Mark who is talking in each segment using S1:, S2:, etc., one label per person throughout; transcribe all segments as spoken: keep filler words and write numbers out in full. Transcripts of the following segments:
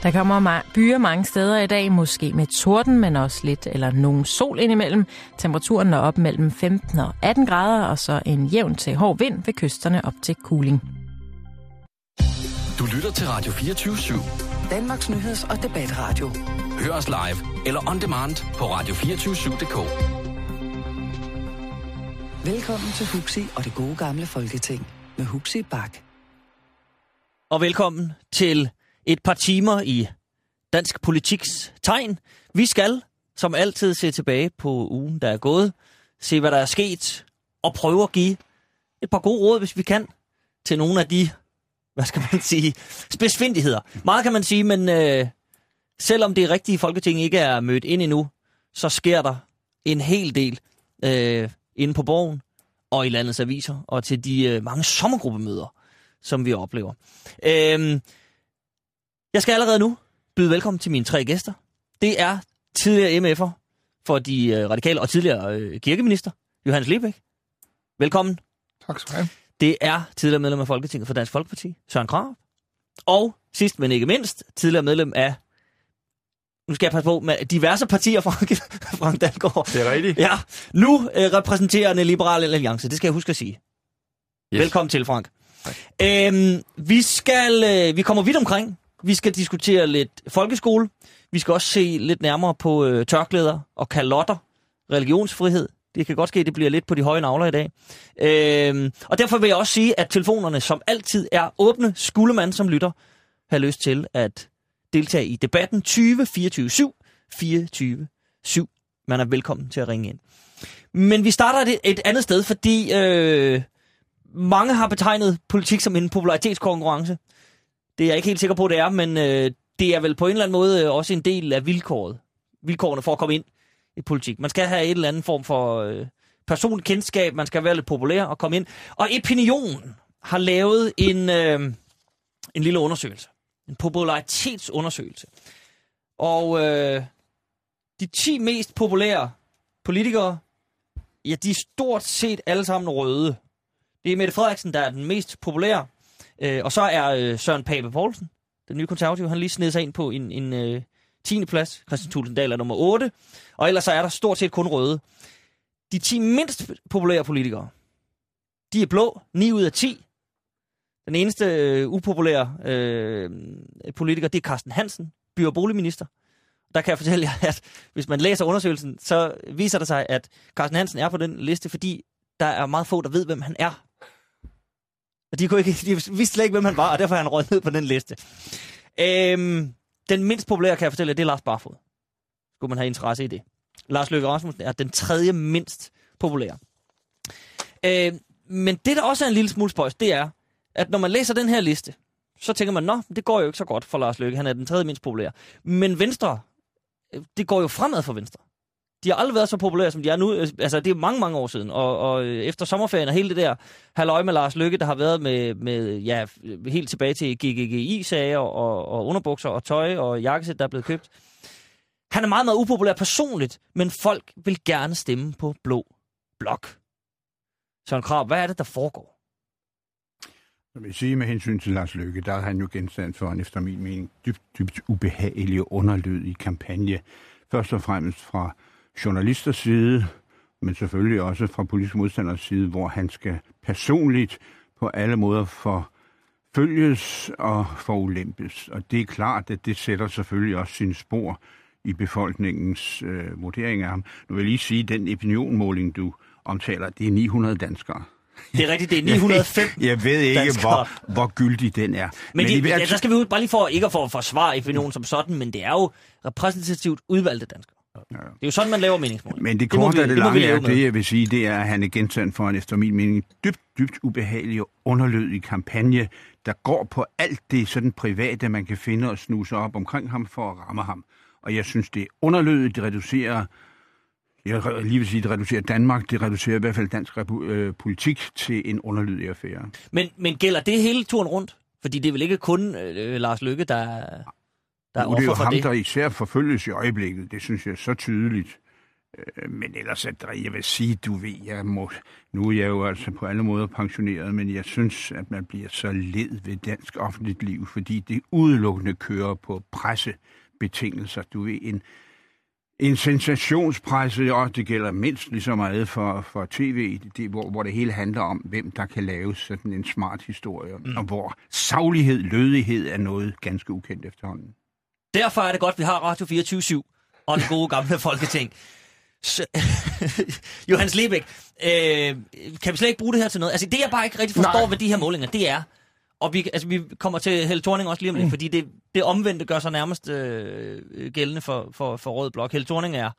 S1: Der kommer ma- byer mange steder i dag, måske med torden, men også lidt eller nogen sol indimellem. Temperaturen når op mellem femten og atten grader, og så en jævn til hård vind ved kysterne op til kuling.
S2: Du lytter til Radio fireogtyve syv.
S3: Danmarks nyheds- og debatradio.
S2: Hør os live eller on demand på radio to fire syv punktum d k.
S3: Velkommen til Huxi og det gode gamle Folketing med Huxi Bak.
S4: Og velkommen til et par timer i dansk politiks tegn. Vi skal, som altid, se tilbage på ugen, der er gået, se hvad der er sket, og prøve at give et par gode råd, hvis vi kan, til nogle af de, hvad skal man sige, spidsfindigheder. Meget kan man sige, men øh, selvom det rigtige Folketing ikke er mødt ind endnu, så sker der en hel del øh, inde på Borgen og i landets aviser, og til de øh, mange sommergruppemøder, som vi oplever. Øh, Jeg skal allerede nu byde velkommen til mine tre gæster. Det er tidligere M F'er for de øh, radikale og tidligere øh, kirkeminister, Johannes Lebæk. Velkommen.
S5: Tak skal du have.
S4: Det er tidligere medlem af Folketinget for Dansk Folkeparti, Søren Krarup. Og sidst, men ikke mindst, tidligere medlem af, nu skal jeg passe på, med diverse partier, Frank, Frank Dalgaard.
S5: Det er rigtigt.
S4: Ja, nu øh, repræsenterende Liberal Alliance, det skal jeg huske at sige. Yes. Velkommen til, Frank. Øhm, vi, skal, øh, vi kommer vidt omkring. Vi skal diskutere lidt folkeskole. Vi skal også se lidt nærmere på øh, tørklæder og kalotter, religionsfrihed. Det kan godt ske, at det bliver lidt på de høje nagler i dag. Øhm, og derfor vil jeg også sige, at telefonerne som altid er åbne. Skulle man som lytter have lyst til at deltage i debatten tyve fireogtyve syv fireogtyve syv. Man er velkommen til at ringe ind. Men vi starter et, et andet sted, fordi øh, mange har betegnet politik som en popularitetskonkurrence. Det er jeg ikke helt sikker på, det er, men øh, det er vel på en eller anden måde også en del af vilkåret. Vilkårene for at komme ind i politik. Man skal have et eller andet form for øh, personligt kendskab, man skal være lidt populær og komme ind. Og Opinion har lavet en, øh, en lille undersøgelse. En popularitetsundersøgelse. Og øh, de ti mest populære politikere, ja, de er stort set alle sammen røde. Det er Mette Frederiksen, der er den mest populære. Øh, og så er øh, Søren Pape Poulsen, den nye konservative, han lige sned sig ind på en, en øh, tiende plads. Kristian Thulesen Dahl er nummer otte. Og ellers så er der stort set kun røde. De ti mindst populære politikere, de er blå, ni ud af ti. Den eneste øh, upopulære øh, politiker, det er Carsten Hansen, by- og boligminister. Der kan jeg fortælle jer, at hvis man læser undersøgelsen, så viser det sig, at Carsten Hansen er på den liste, fordi der er meget få, der ved, hvem han er. Og de, kunne ikke, de vidste slet ikke, hvem han var, og derfor er han røget ned på den liste. Øhm, den mindst populære, kan jeg fortælle jer, det er Lars Barfoed. Skulle man have interesse i det. Lars Løkke Rasmussen er den tredje mindst populære. Øhm, men det, der også er en lille smule spøjs, det er, at når man læser den her liste, så tænker man, nå, det går jo ikke så godt for Lars Løkke, han er den tredje mindst populære. Men Venstre, det går jo fremad for Venstre. De har aldrig været så populære, som de er nu. Altså, det er mange, mange år siden. Og, og efter sommerferien og hele det der halløj med Lars Løkke, der har været med, med ja, helt tilbage til G G G I-sager og, og underbukser og tøj og jakkesæt, der er blevet købt. Han er meget, meget upopulær personligt, men folk vil gerne stemme på blå blok. Søren Krarup, hvad er det, der foregår?
S5: Jeg vil sige, med hensyn til Lars Løkke, der er han jo genstand for en, efter min mening, dybt, dybt ubehagelig og underlødig kampagne. Først og fremmest fra journalisters side, men selvfølgelig også fra politiske modstanders side, hvor han skal personligt på alle måder forfølges og forulempes. Og det er klart, at det sætter selvfølgelig også sine spor i befolkningens øh, vurdering af ham. Nu vil jeg lige sige, at den opinionmåling, du omtaler, det er ni hundrede danskere.
S4: Det er rigtigt, det er ni hundrede og fem.
S5: Jeg ved ikke, hvor, hvor gyldig den er.
S4: Men, men
S5: det,
S4: ja, der skal vi ud, bare lige for, ikke for at forsvare opinionen som sådan, men det er jo repræsentativt udvalgte danskere. Ja. Det er jo sådan, man laver meningsmåling.
S5: Men det korte af det lange er, det jeg vil sige, det er, at han er genstand for en, efter min mening, dybt, dybt ubehagelig og underlødig kampagne, der går på alt det sådan private, man kan finde og snuse op omkring ham for at ramme ham. Og jeg synes, det er underlødigt, det reducerer, jeg lige vil sige, det reducerer Danmark, det reducerer i hvert fald dansk øh, politik til en underlødig affære. Men,
S4: men gælder det hele turen rundt? Fordi det er vel ikke kun øh, Lars Løkke, der, der er offer for det?
S5: Det er jo ham, der især forfølges i øjeblikket, det synes jeg er så tydeligt. Øh, men ellers, at jeg vil sige, du ved, jeg må, nu er jeg jo altså på alle måder pensioneret, men jeg synes, at man bliver så led ved dansk offentligt liv, fordi det udelukkende kører på pressebetingelser. Du ved, en, en sensationspresse, og det gælder mindst lige så meget for, for tv, det, hvor, hvor det hele handler om, hvem der kan lave sådan en smart historie, mm. og hvor saglighed, lødighed er noget ganske ukendt efterhånden.
S4: Derfor er det godt, at vi har Radio fireogtyve syv og det gode gamle Folketing. Så, Johannes Lebæk, øh, kan vi slet ikke bruge det her til noget? Altså det jeg bare ikke rigtig forstår Nej. ved de her målinger, det er, og vi, altså, vi kommer til Helle Thorning også lige om lidt, mm. fordi det, det omvendte gør sig nærmest øh, gældende for, for, for Rød Blok. Helle Thorning er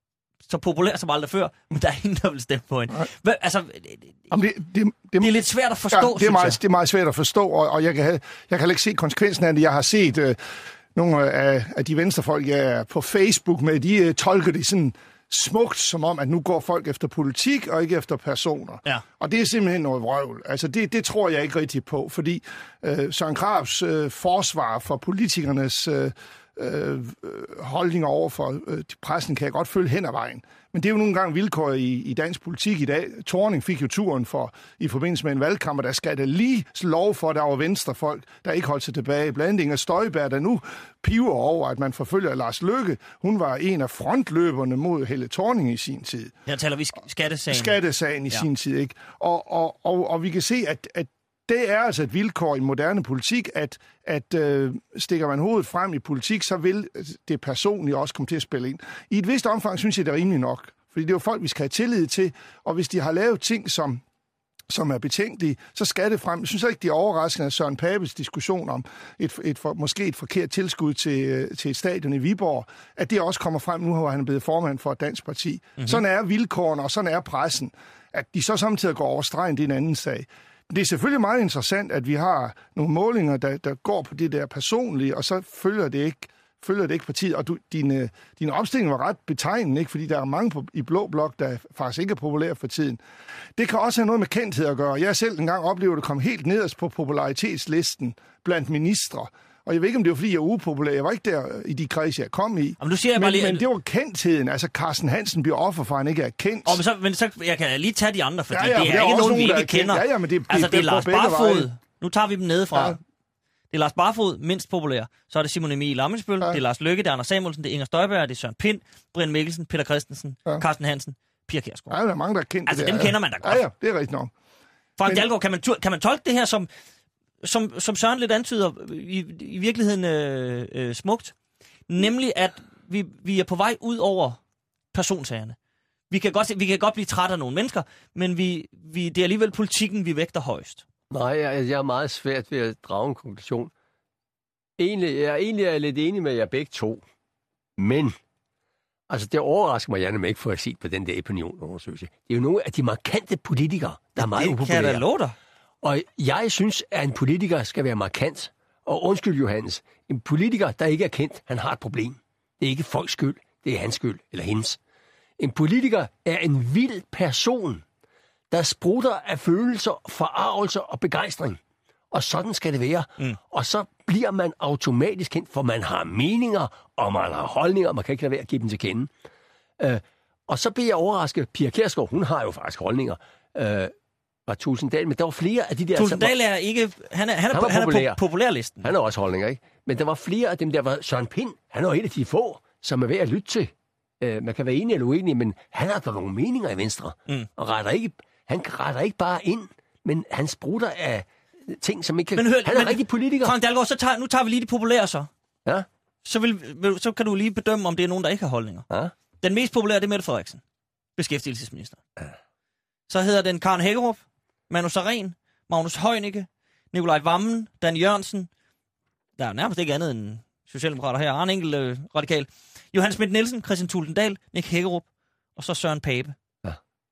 S4: så populær som aldrig før, men der er ingen, der vil stemme på hende. Hvad, altså, det, det, det, det er lidt svært at forstå,
S6: ja, det, er meget, det er meget svært at forstå, og, og jeg, kan have, jeg kan ikke se konsekvensen af det. Jeg har set øh, nogle af, af de venstrefolk, jeg er på Facebook med, de øh, tolker det sådan smukt, som om, at nu går folk efter politik og ikke efter personer. Ja. Og det er simpelthen noget vrøvl. Altså, det, det tror jeg ikke rigtig på, fordi øh, Søren Krabs øh, forsvar for politikernes øh, øh, holdninger over for øh, pressen kan jeg godt følge hen ad vejen. Men det er jo nogle gange vilkår i, i dansk politik i dag. Thorning fik jo turen for, i forbindelse med en valgkamp, og der skal der lige lov for, at der var venstrefolk, der ikke holdt sig tilbage. Blandt Inger Støjberg, der nu piver over, at man forfølger Lars Løkke. Hun var en af frontløberne mod Helle Thorning i sin tid.
S4: Her taler vi skattesagen.
S6: Skattesagen i ja. sin tid, ikke? Og, og, og, og vi kan se, at, at det er altså et vilkår i moderne politik, at, at øh, stikker man hovedet frem i politik, så vil det personligt også komme til at spille ind. I et vist omfang synes jeg, det er rimeligt nok. Fordi det er jo folk, vi skal have tillid til, og hvis de har lavet ting, som, som er betænkelige, så skal det frem. Jeg synes ikke, det er overraskende, at Søren Papes diskussion om et, et, et, måske et forkert tilskud til, til et stadion i Viborg, at det også kommer frem nu, hvor han er blevet formand for et dansk parti. Mm-hmm. Sådan er vilkårene, og sådan er pressen. At de så samtidig går over stregen, det er en anden sag. Det er selvfølgelig meget interessant, at vi har nogle målinger, der, der går på det der personlige, og så følger det ikke, følger det ikke partiet. Og du, din, din opstilling var ret betegnende, ikke? Fordi der er mange på, i Blå Blok, der faktisk ikke er populære for tiden. Det kan også have noget med kendthed at gøre. Jeg har selv engang oplevet, at det kom helt nederst på popularitetslisten blandt ministre. Og jeg ved ikke, om det var, fordi jeg er upopulær. Jeg var ikke der i de kredse, jeg kom i.
S4: Men, du siger, jeg
S6: men,
S4: lige...
S6: men det var kendtheden. Altså, Carsten Hansen bliver offer for, han ikke er kendt.
S4: Og men så, men så jeg kan lige tage de andre, fordi
S6: ja, ja,
S4: det er, er ikke nogen, vi ikke kender.
S6: Ja, ja, men det, det,
S4: altså, det er
S6: det
S4: Lars Barfod. Nu tager vi dem nedefra.
S6: Ja.
S4: Det er Lars Barfod, mindst populær. Så er det Simon Emil Ammitzbøll, ja. Det er Lars Løkke, det er Anders Samuelsen, det er Inger Støjberg, det er Søren Pind, Brian Mikkelsen, Peter Christensen, ja. Carsten Hansen, Pia Kjærsgaard.
S6: Ja, der er mange, der er kendt.
S4: Altså,
S6: det
S4: dem
S6: der,
S4: kender man da godt.
S6: Ja, ja, det er rigtigt nok.
S4: Frank men... Dalgaard, kan man, kan man tolke det her som... Som, som Søren lidt antyder, i, i virkeligheden øh, øh, smukt. Nemlig, at vi, vi er på vej ud over personsagerne. Vi kan godt, vi kan godt blive trætte af nogle mennesker, men vi, vi, det er alligevel politikken, vi vægter højst.
S7: Nej, jeg, jeg er meget svært ved at drage en konklusion. Egentlig, jeg, egentlig er jeg lidt enig med jer begge to. Men, altså det overrasker mig, at jeg ikke får at se på den der opinionundersøgelse. Det er jo nogle af de markante politikere, der er meget upopulære.
S4: Det kan jeg da love dig.
S7: Og jeg synes, at en politiker skal være markant. Og undskyld, Johannes, en politiker, der ikke er kendt, han har et problem. Det er ikke folks skyld, det er hans skyld, eller hendes. En politiker er en vild person, der sprutter af følelser, forarvelser og begejstring. Og sådan skal det være. Mm. Og så bliver man automatisk kendt, for man har meninger, og man har holdninger, og man kan ikke lade være at give dem til kende. Øh, og så bliver jeg overrasket. Pia Kjærsgaard, hun har jo faktisk holdninger. Øh, var Tulsendal, men der var flere af de der...
S4: Tulsendal er ikke... Han er, han er, han
S7: han
S4: er populær. på populærlisten.
S7: Han har også holdninger, ikke? Men der var flere af dem, der var Søren Pind. Han var et af de få, som er ved at lytte til. Uh, man kan være enig eller uenig, men han har da nogle meninger i Venstre. Mm. Og retter ikke, han retter ikke bare ind, men han sprutter af ting, som ikke kan... Men hør, han er men, rigtig politiker.
S4: Frank Dalgaard, så tager, nu tager vi lige de populære så.
S7: Ja.
S4: Så, vil, vil, så kan du lige bedømme, om det er nogen, der ikke har holdninger. Ja. Den mest populære, det er Mette Frederiksen. Beskæftigelsesminister. Ja. Så hedder den Karen Hækkerup, Manu Sareen, Magnus Heunicke, Nikolaj Wammen, Dan Jørgensen. Der er nærmest ikke andet end socialdemokrater her. Arne enkelt øh, radikal. Johannes Schmidt Nielsen, Christian Thulesen Dahl, Nick Hækkerup, og så Søren Pape.
S7: Ja.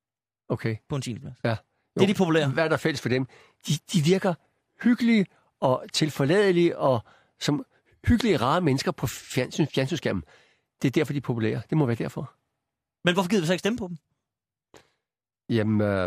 S7: Okay.
S4: På en tiende plads.
S7: Ja.
S4: Det er de populære.
S7: Hvad er der fælles for dem? De, de virker hyggelige og tilforladelige og som hyggelige, rare mennesker på fjernsyn, fjernsynsskærmen. Det er derfor, de er populære. Det må være derfor.
S4: Men hvorfor gider vi så ikke stemme på dem?
S7: Jamen... Øh...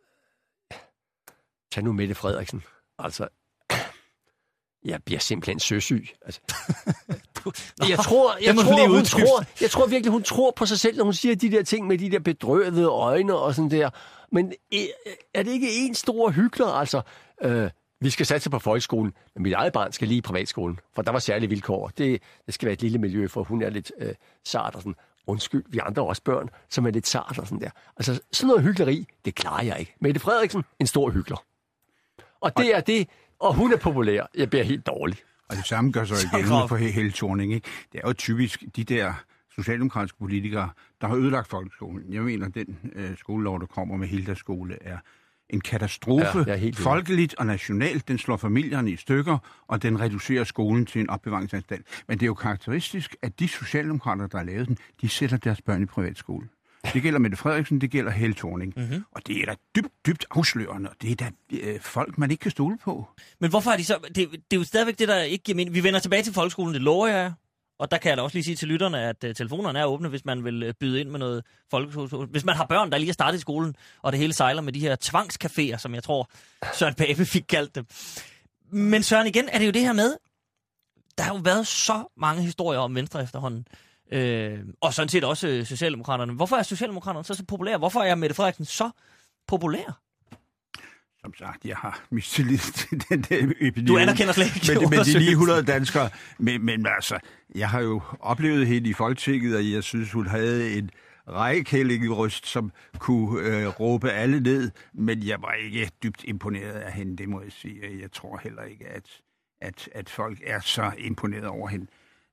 S7: Tag nu Mette Frederiksen. Altså, jeg bliver simpelthen søsyg. Altså,
S4: Nå,
S7: jeg tror, jeg,
S4: det må du
S7: tror,
S4: lige
S7: hun
S4: uddybe.
S7: tror, jeg tror virkelig, hun tror på sig selv, når hun siger de der ting med de der bedrøvede øjne og sådan der. Men er det ikke en stor hyggelig, altså... Øh, vi skal satse på folkeskolen, men mit eget barn skal lige i privatskolen, for der var særlige vilkår. Det, det skal være et lille miljø, for hun er lidt øh, sart og sådan. Undskyld, vi andre er også børn, som er lidt sart og sådan der. Altså, sådan noget hykleri, det klarer jeg ikke. Mette Frederiksen, en stor hykler. Og det er det, og hun er populær. Jeg bliver helt dårlig.
S5: Og det samme gør sig
S4: Så
S5: igen
S4: grov.
S5: for Helle Thorning, ikke? Det er jo typisk de der socialdemokratiske politikere, der har ødelagt folkeskolen. Jeg mener, den øh, skolelov, der kommer med Hildas skole, er en katastrofe,
S7: Ja,
S5: folkeligt og nationalt. Den slår familierne i stykker, og den reducerer skolen til en opbevaringsanstalt. Men det er jo karakteristisk, at de socialdemokrater, der har lavet den, de sætter deres børn i privatskole. Det gælder Mette Frederiksen, det gælder Helle Thorning. Mm-hmm. Og det er da dybt, dybt afslørende, og det er da øh, folk, man ikke kan stole på.
S4: Men hvorfor er de så... Det, det er jo stadigvæk det, der ikke giver mening. Vi vender tilbage til folkeskolen, det lover jeg. Og der kan jeg da også lige sige til lytterne, at uh, telefonerne er åbne, hvis man vil uh, byde ind med noget folkeskole. Hvis man har børn, der lige er startet i skolen, og det hele sejler med de her tvangscaféer, som jeg tror, Søren Pape fik kaldt dem. Men Søren, igen er det jo det her med, der har jo været så mange historier om Venstre efterhånden. Øh, og sådan set også øh, Socialdemokraterne. Hvorfor er Socialdemokraterne så så populære? Hvorfor er Mette Frederiksen så populær?
S5: Som sagt, jeg har mistillid til den der opinion.
S4: Du anerkender slet ikke
S5: Men, men de
S4: undersøgelsen.
S5: ni hundrede danskere. Men, men altså, jeg har jo oplevet hende i Folketinget, og jeg synes, hun havde en rækkællingerøst, som kunne øh, råbe alle ned. Men jeg var ikke dybt imponeret af hende, det må jeg sige. Jeg tror heller ikke, at, at, at folk er så imponeret over hende.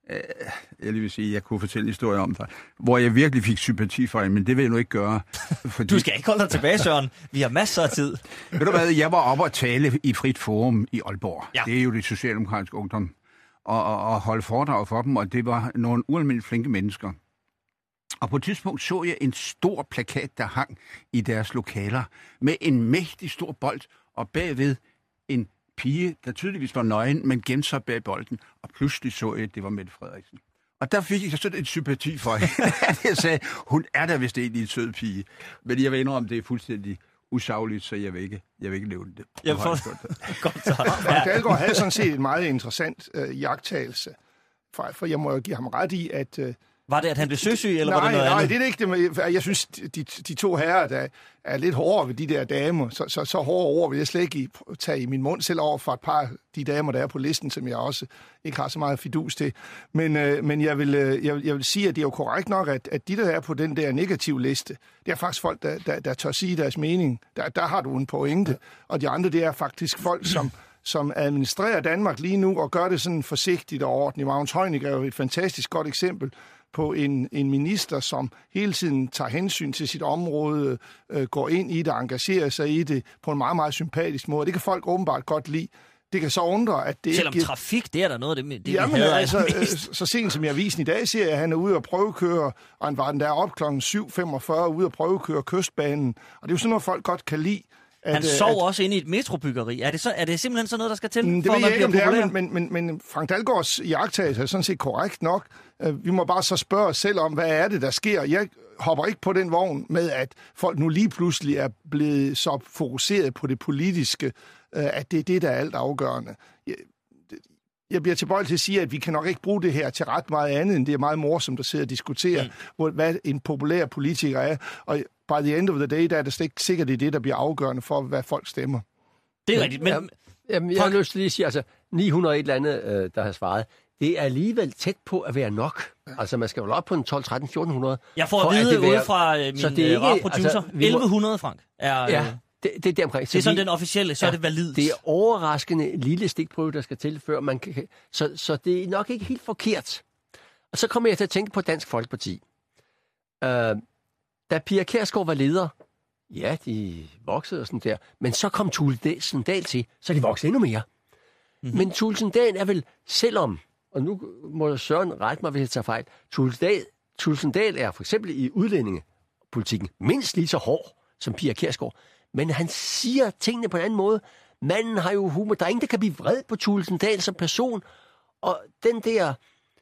S5: Jeg vil sige, jeg kunne fortælle en historie om dig, hvor jeg virkelig fik sympati for hende, men det vil jeg nu ikke gøre. Fordi...
S4: Du skal ikke holde dig tilbage, Søren. Vi har masser af tid.
S5: Ved du hvad, jeg var oppe og tale i Frit Forum i Aalborg.
S4: Ja.
S5: Det er jo det socialdemokratiske ungdom. Og, og, og holde foredrag for dem, og det var nogle ualmindeligt flinke mennesker. Og på et tidspunkt så jeg en stor plakat, der hang i deres lokaler, med en mægtig stor bold, og bagved en pige, der tydeligvis var nøgen, men gemte sig bag bolden, og pludselig så jeg, at det var Mette Frederiksen. Og der fik jeg sådan en sympati for hende. Jeg sagde, hun er da vist egentlig en sød pige. Men jeg ved indrømme, det er fuldstændig usagligt, så jeg vil ikke, jeg vil ikke nævne det.
S4: Jeg får... Godt så.
S6: Frank Dalgaard havde sådan set en meget interessant øh, jagttagelse, for, for jeg må jo give ham ret i, at... Øh,
S4: Var det, at han blev søsyg, eller
S6: nej,
S4: var det noget
S6: nej,
S4: andet?
S6: det er ikke det. Men jeg synes, de, de to herrer, der er lidt hårdere ved de der damer, så, så, så hårde ord vil jeg slet ikke tage i min mund, selv over for et par af de damer, der er på listen, som jeg også ikke har så meget fidus til. Men, øh, men jeg, vil, øh, jeg, vil, jeg vil sige, at det er jo korrekt nok, at, at de, der er på den der negative liste, det er faktisk folk, der, der, der tør sige deres mening. Der, der har du en pointe. Og de andre, det er faktisk folk, som... som administrerer Danmark lige nu og gør det sådan forsigtigt og ordentligt. Magnus Heunicke er jo et fantastisk godt eksempel på en, en minister, som hele tiden tager hensyn til sit område, øh, går ind i det, engagerer sig i det på en meget, meget sympatisk måde. Det kan folk åbenbart godt lide. Det kan så undre, at det
S4: Selvom
S6: ikke...
S4: trafik, det er der noget af det, det
S6: Jamen,
S4: vi hader
S6: altså,
S4: mest.
S6: så sent som i avisen i dag siger jeg, at han er ude at prøvekøre, og han var den der op klokken syv femogfyrre ude at prøvekøre kystbanen. Og det er jo sådan noget, folk godt kan lide. At,
S4: Han sov
S6: at,
S4: også inde i et metrobyggeri. Er det, så, er det simpelthen sådan noget, der skal til,
S6: det
S4: for
S6: ved
S4: at
S6: jeg
S4: man
S6: ikke, om
S4: bliver
S6: det er,
S4: populær?
S6: men, men, men Frank Dalgaards iagttagelse er sådan set korrekt nok. Vi må bare så spørge os selv om, hvad er det, der sker? Jeg hopper ikke på den vogn med, at folk nu lige pludselig er blevet så fokuseret på det politiske, at det er det, der er alt afgørende. Jeg, jeg bliver tilbøjelig til at sige, at vi kan nok ikke bruge det her til ret meget andet, end det er meget morsomt at sidde og diskutere, mm. hvad en populær politiker er. Og by the end of the day, der er det slet ikke sikkert, det er det, der bliver afgørende for, hvad folk stemmer.
S4: Det er rigtigt, men...
S7: Jamen, jamen, jeg har lyst til lige at sige, altså ni hundrede og et eller andet, øh, der har svaret, det er alligevel tæt på at være nok. Altså, man skal jo op på en tolv, tretten, fjorten hundrede.
S4: Jeg får at vide ude fra øh, min øh, producer, altså, elleve hundrede, Frank, er... Øh,
S7: ja, det, det er deromkring.
S4: det er sådan den officielle, så ja, er det validt.
S7: Det er overraskende lille stikprøve, der skal til, før man kan... Så, så det er nok ikke helt forkert. Og så kommer jeg til at tænke på Dansk Folkeparti. Uh, da Pia Kjærsgaard var leder, ja, de voksede og sådan der, men så kom Thulesen Dahl til, så de voksede endnu mere. Mm-hmm. Men Thulesen Dahl er vel, selvom, og nu må Søren rette mig, hvis jeg tager fejl, Thulesen Dahl er for eksempel i udlændingepolitikken mindst lige så hård som Pia Kjærsgaard, men han siger tingene på en anden måde. Manden har jo humor. Der er ingen, der kan blive vred på Thulesen Dahl som person. Og den der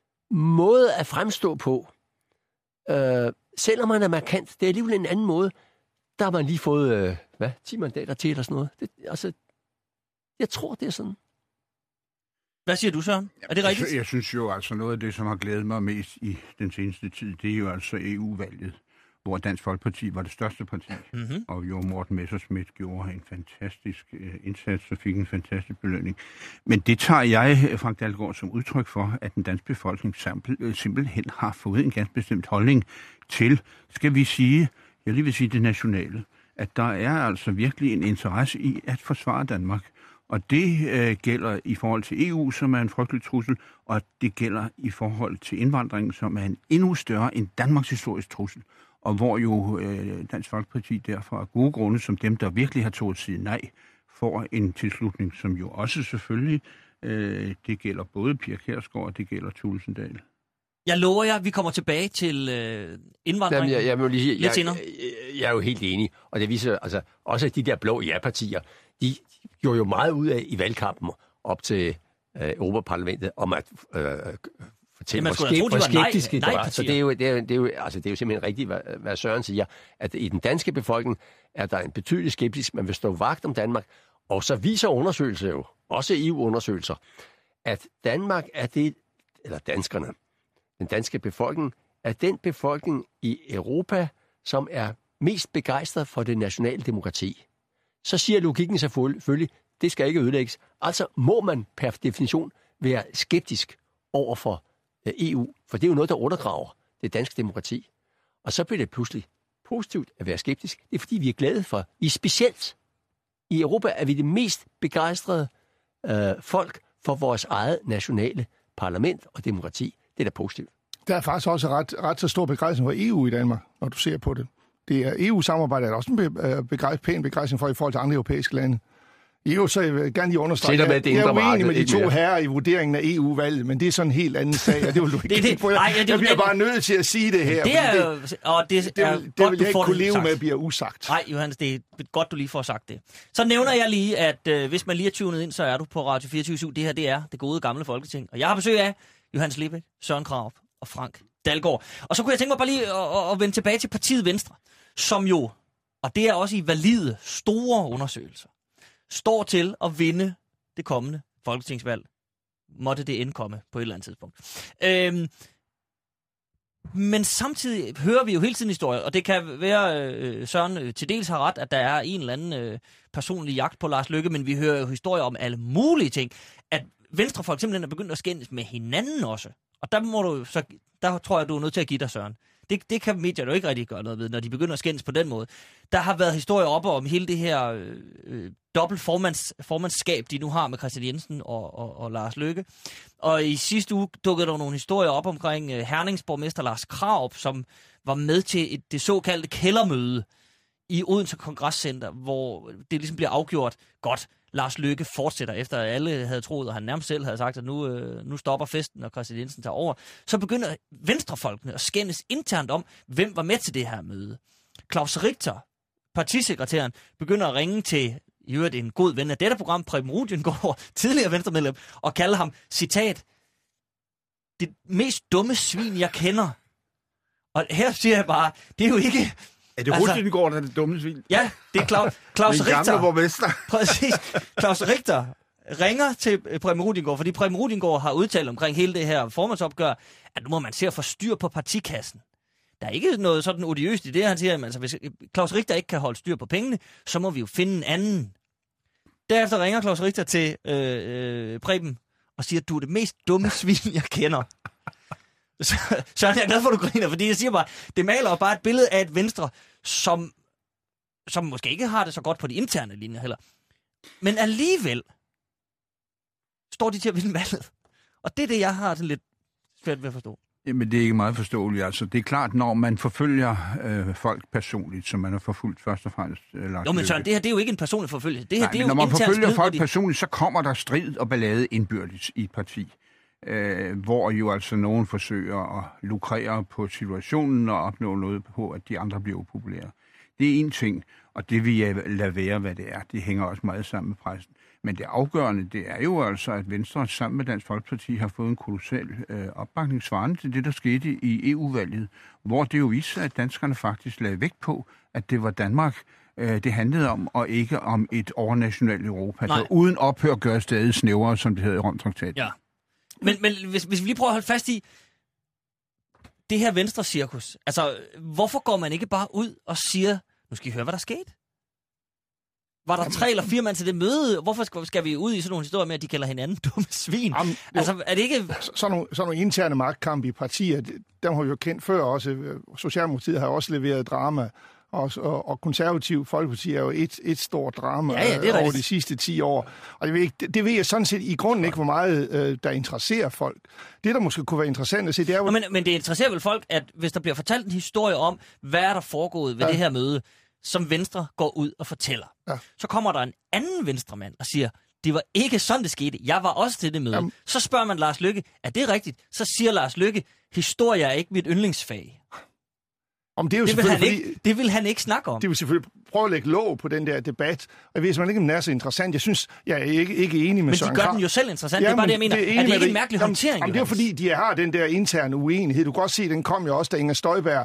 S7: måde at fremstå på, øh, selvom man er markant, det er alligevel en anden måde. Der har man lige fået, øh, hvad, ti mandater til eller sådan noget. Det, altså, jeg tror, det er sådan.
S4: Hvad siger du, Søren? Er det rigtigt?
S5: Jeg, jeg synes jo altså, noget af det, som har glædet mig mest i den seneste tid, det er jo altså E U-valget, hvor Dansk Folkeparti var det største parti, mm-hmm. og jo Morten Messerschmidt gjorde en fantastisk uh, indsats og fik en fantastisk belønning. Men det tager jeg, Frank Dalgaard, som udtryk for, at den danske befolkning simpel, simpelthen har fået en ganske bestemt holdning til, skal vi sige, jeg lige vil sige det nationale, at der er altså virkelig en interesse i at forsvare Danmark. Og det øh, gælder i forhold til E U, som er en frygtelig trussel, og det gælder i forhold til indvandringen, som er en endnu større end Danmarks historisk trussel. Og hvor jo øh, Dansk Folkeparti derfor af gode grunde, som dem, der virkelig har tålt sige nej, får en tilslutning, som jo også selvfølgelig, øh, det gælder både Pia Kjærsgaard og det gælder Tulsendal.
S4: Jeg lover jer, vi kommer tilbage til øh, indvandringen.
S7: Jamen, jeg, jeg, lige,
S4: lidt
S7: jeg,
S4: senere.
S7: Jeg, jeg er jo helt enig, og det viser altså også, at de der blå ja-partier, de gjorde jo meget ud af i valgkampen op til øh, Europaparlamentet om at øh, fortælle, hvor, skep, tro, hvor skeptiske nej, det var. Så det er, jo, det, er, det, er jo, altså, det er jo simpelthen rigtigt, hvad, hvad Søren siger, at i den danske befolkning er der en betydelig skeptisk, man vil stå vagt om Danmark, og så viser undersøgelser jo, også E U-undersøgelser, at Danmark er det, eller danskerne, den danske befolkning, er den befolkning i Europa, som er mest begejstret for det nationale demokrati. Så siger logikken selvfølgelig, det skal ikke ødelægges. Altså må man per definition være skeptisk over for E U, for det er jo noget, der undergraver det danske demokrati. Og så bliver det pludselig positivt at være skeptisk. Det er fordi, vi er glade for, i specielt i Europa er vi det mest begejstrede øh, folk for vores eget nationale parlament og demokrati. Det er da positivt.
S6: Der er faktisk også ret, ret så stor begejstring for E U i Danmark, når du ser på det. Det er E U-samarbejdet er der også en begejst, pæn begejstring for i forhold til andre europæiske lande. E U, så jeg vil gerne lige understrege, at jeg er uenig med de to herrer i vurderingen af E U-valget, men det er sådan en helt anden sag, og det vil du ikke det, det, på. Jeg, nej, det, jeg bliver det, bare nødt til at sige det her. Det, er, det, og det, det, er det, det vil jeg ikke kunne leve med, bliver usagt.
S4: Nej, Johannes, det er godt, du lige får sagt det. Så nævner jeg lige, at øh, hvis man lige er tunet ind, så er du på Radio fireogtyve syv. Det her, det er det gode gamle Folketing. Og jeg har besøg af Johannes Lebæk, Søren Krarup og Frank Dalgaard. Og så kunne jeg tænke mig bare lige at, at, at vende tilbage til partiet Venstre, som jo, og det er også i valide store undersøgelser, står til at vinde det kommende folketingsvalg. Måtte det indkomme på et eller andet tidspunkt. Øhm, men samtidig hører vi jo hele tiden historier, og det kan være, øh, Søren øh, til dels har ret, at der er en eller anden øh, personlig jagt på Lars Løkke, men vi hører jo historier om alle mulige ting. At venstrefolk simpelthen er begyndt at skændes med hinanden også. Og der må du så, der tror jeg, du er nødt til at give dig, Søren. Det, det kan medier jo ikke rigtig gøre noget ved, når de begynder at skændes på den måde. Der har været historier oppe om hele det her øh, øh, dobbelt formands, formandskab, de nu har med Kristian Jensen og, og, og Lars Løkke. Og i sidste uge dukkede der nogle historier op omkring øh, Herningsborgmester Lars Krarup, som var med til et, det såkaldte kældermøde i Odense Kongresscenter, hvor det ligesom bliver afgjort godt. Lars Løkke fortsætter, efter alle havde troet, og han nærmest selv havde sagt, at nu, øh, nu stopper festen, og Kristian Jensen tager over. Så begynder venstrefolkene at skændes internt om, hvem var med til det her møde. Claus Richter, partisekretæren, begynder at ringe til i øvrigt en god ven af dette program, Preben Rudiengaard, tidligere venstremedlem, og kalder ham, citat, det mest dumme svin, jeg kender. Og her siger jeg bare, det er jo ikke...
S5: Er det altså, Rudiengaard, der er det dumme svin?
S4: Ja, det er Claus, Claus Richter. Præcis. Claus Richter ringer til Preben Rudiengaard, fordi Preben Rudiengaard har udtalt omkring hele det her formandsopgør, at nu må man se at få styr på partikassen. Der er ikke noget sådan odiøst i det, han siger, at altså, hvis Claus Richter ikke kan holde styr på pengene, så må vi jo finde en anden. Derefter ringer Claus Richter til øh, øh, Preben og siger, at du er det mest dumme svin, jeg kender. Så, så jeg er glad for, at du griner, fordi jeg siger bare, det maler jo bare et billede af et Venstre, som, som måske ikke har det så godt på de interne linjer heller. Men alligevel står de til at vinde valget. Og det er det, jeg har sådan lidt svært ved at forstå.
S5: Jamen, det er ikke meget forståeligt. Altså, det er klart, når man forfølger øh, folk personligt, som man har forfulgt først og fremmest. Øh,
S4: jo, men Søren, det her det er jo ikke en personlig forfølgelse. Det her,
S5: Nej,
S4: det er jo
S5: når man forfølger folk
S4: de...
S5: personligt, så kommer der strid og ballade indbyrdes i et parti. Øh, hvor jo altså nogen forsøger at lukrere på situationen og opnå noget på, at de andre bliver upopulære. Det er en ting, og det vil jeg lade være, hvad det er. Det hænger også meget sammen med pressen. Men det afgørende, det er jo altså, at Venstre sammen med Dansk Folkeparti har fået en kolossal øh, opbakning svarende til det, der skete i E U-valget, hvor det jo viste, at danskerne faktisk lagde vægt på, at det var Danmark, øh, det handlede om, og ikke om et overnationalt Europa, der uden ophør gør stadig snævrere, som det hedder i Romtraktaten.
S4: Ja. Men, men hvis, hvis vi lige prøver at holde fast i det her Venstre-cirkus, altså, hvorfor går man ikke bare ud og siger, nu skal I høre, hvad der skete? Var der tre eller fire mand til det møde? Hvorfor skal vi ud i sådan nogle historier med, at de kalder hinanden dumme svin? Jamen, altså, er det ikke...
S6: Sådan nogle, sådan nogle interne magtkampe i partier, dem har vi jo kendt før også. Socialdemokratiet har også leveret drama, og, og, og konservativ Folkeparti er jo et, et stort drama ja, ja, over de sidste ti år. Og det ved, ikke, det, det ved jeg sådan set i grunden ikke, hvor meget øh, der interesserer folk. Det, der måske kunne være interessant at se, det er jo...
S4: Nå, men, men det interesserer vel folk, at hvis der bliver fortalt en historie om, hvad er der foregået ved ja. det her møde, som Venstre går ud og fortæller. Ja. Så kommer der en anden venstremand og siger, det var ikke sådan, det skete. Jeg var også til det møde. Jamen. Så spørger man Lars Løkke, er det rigtigt? Så siger Lars Løkke, historie er ikke mit yndlingsfag.
S6: Om det, er jo
S4: det, vil han
S6: fordi,
S4: ikke, det vil han ikke snakke om.
S6: Det vil selvfølgelig prøve at lægge låg på den der debat. Og jeg ved simpelthen ikke, om den er så interessant. Jeg synes, jeg er ikke, ikke enig med Søren
S4: Men de gør
S6: Krag.
S4: den jo selv interessant. Ja, det er bare det, jeg mener. Det er, er det ikke en mærkelig
S6: jamen,
S4: håndtering?
S6: Jamen, det er fordi, de har den der interne uenighed. Du kan godt se, den kom jo også, da Inger Støjberg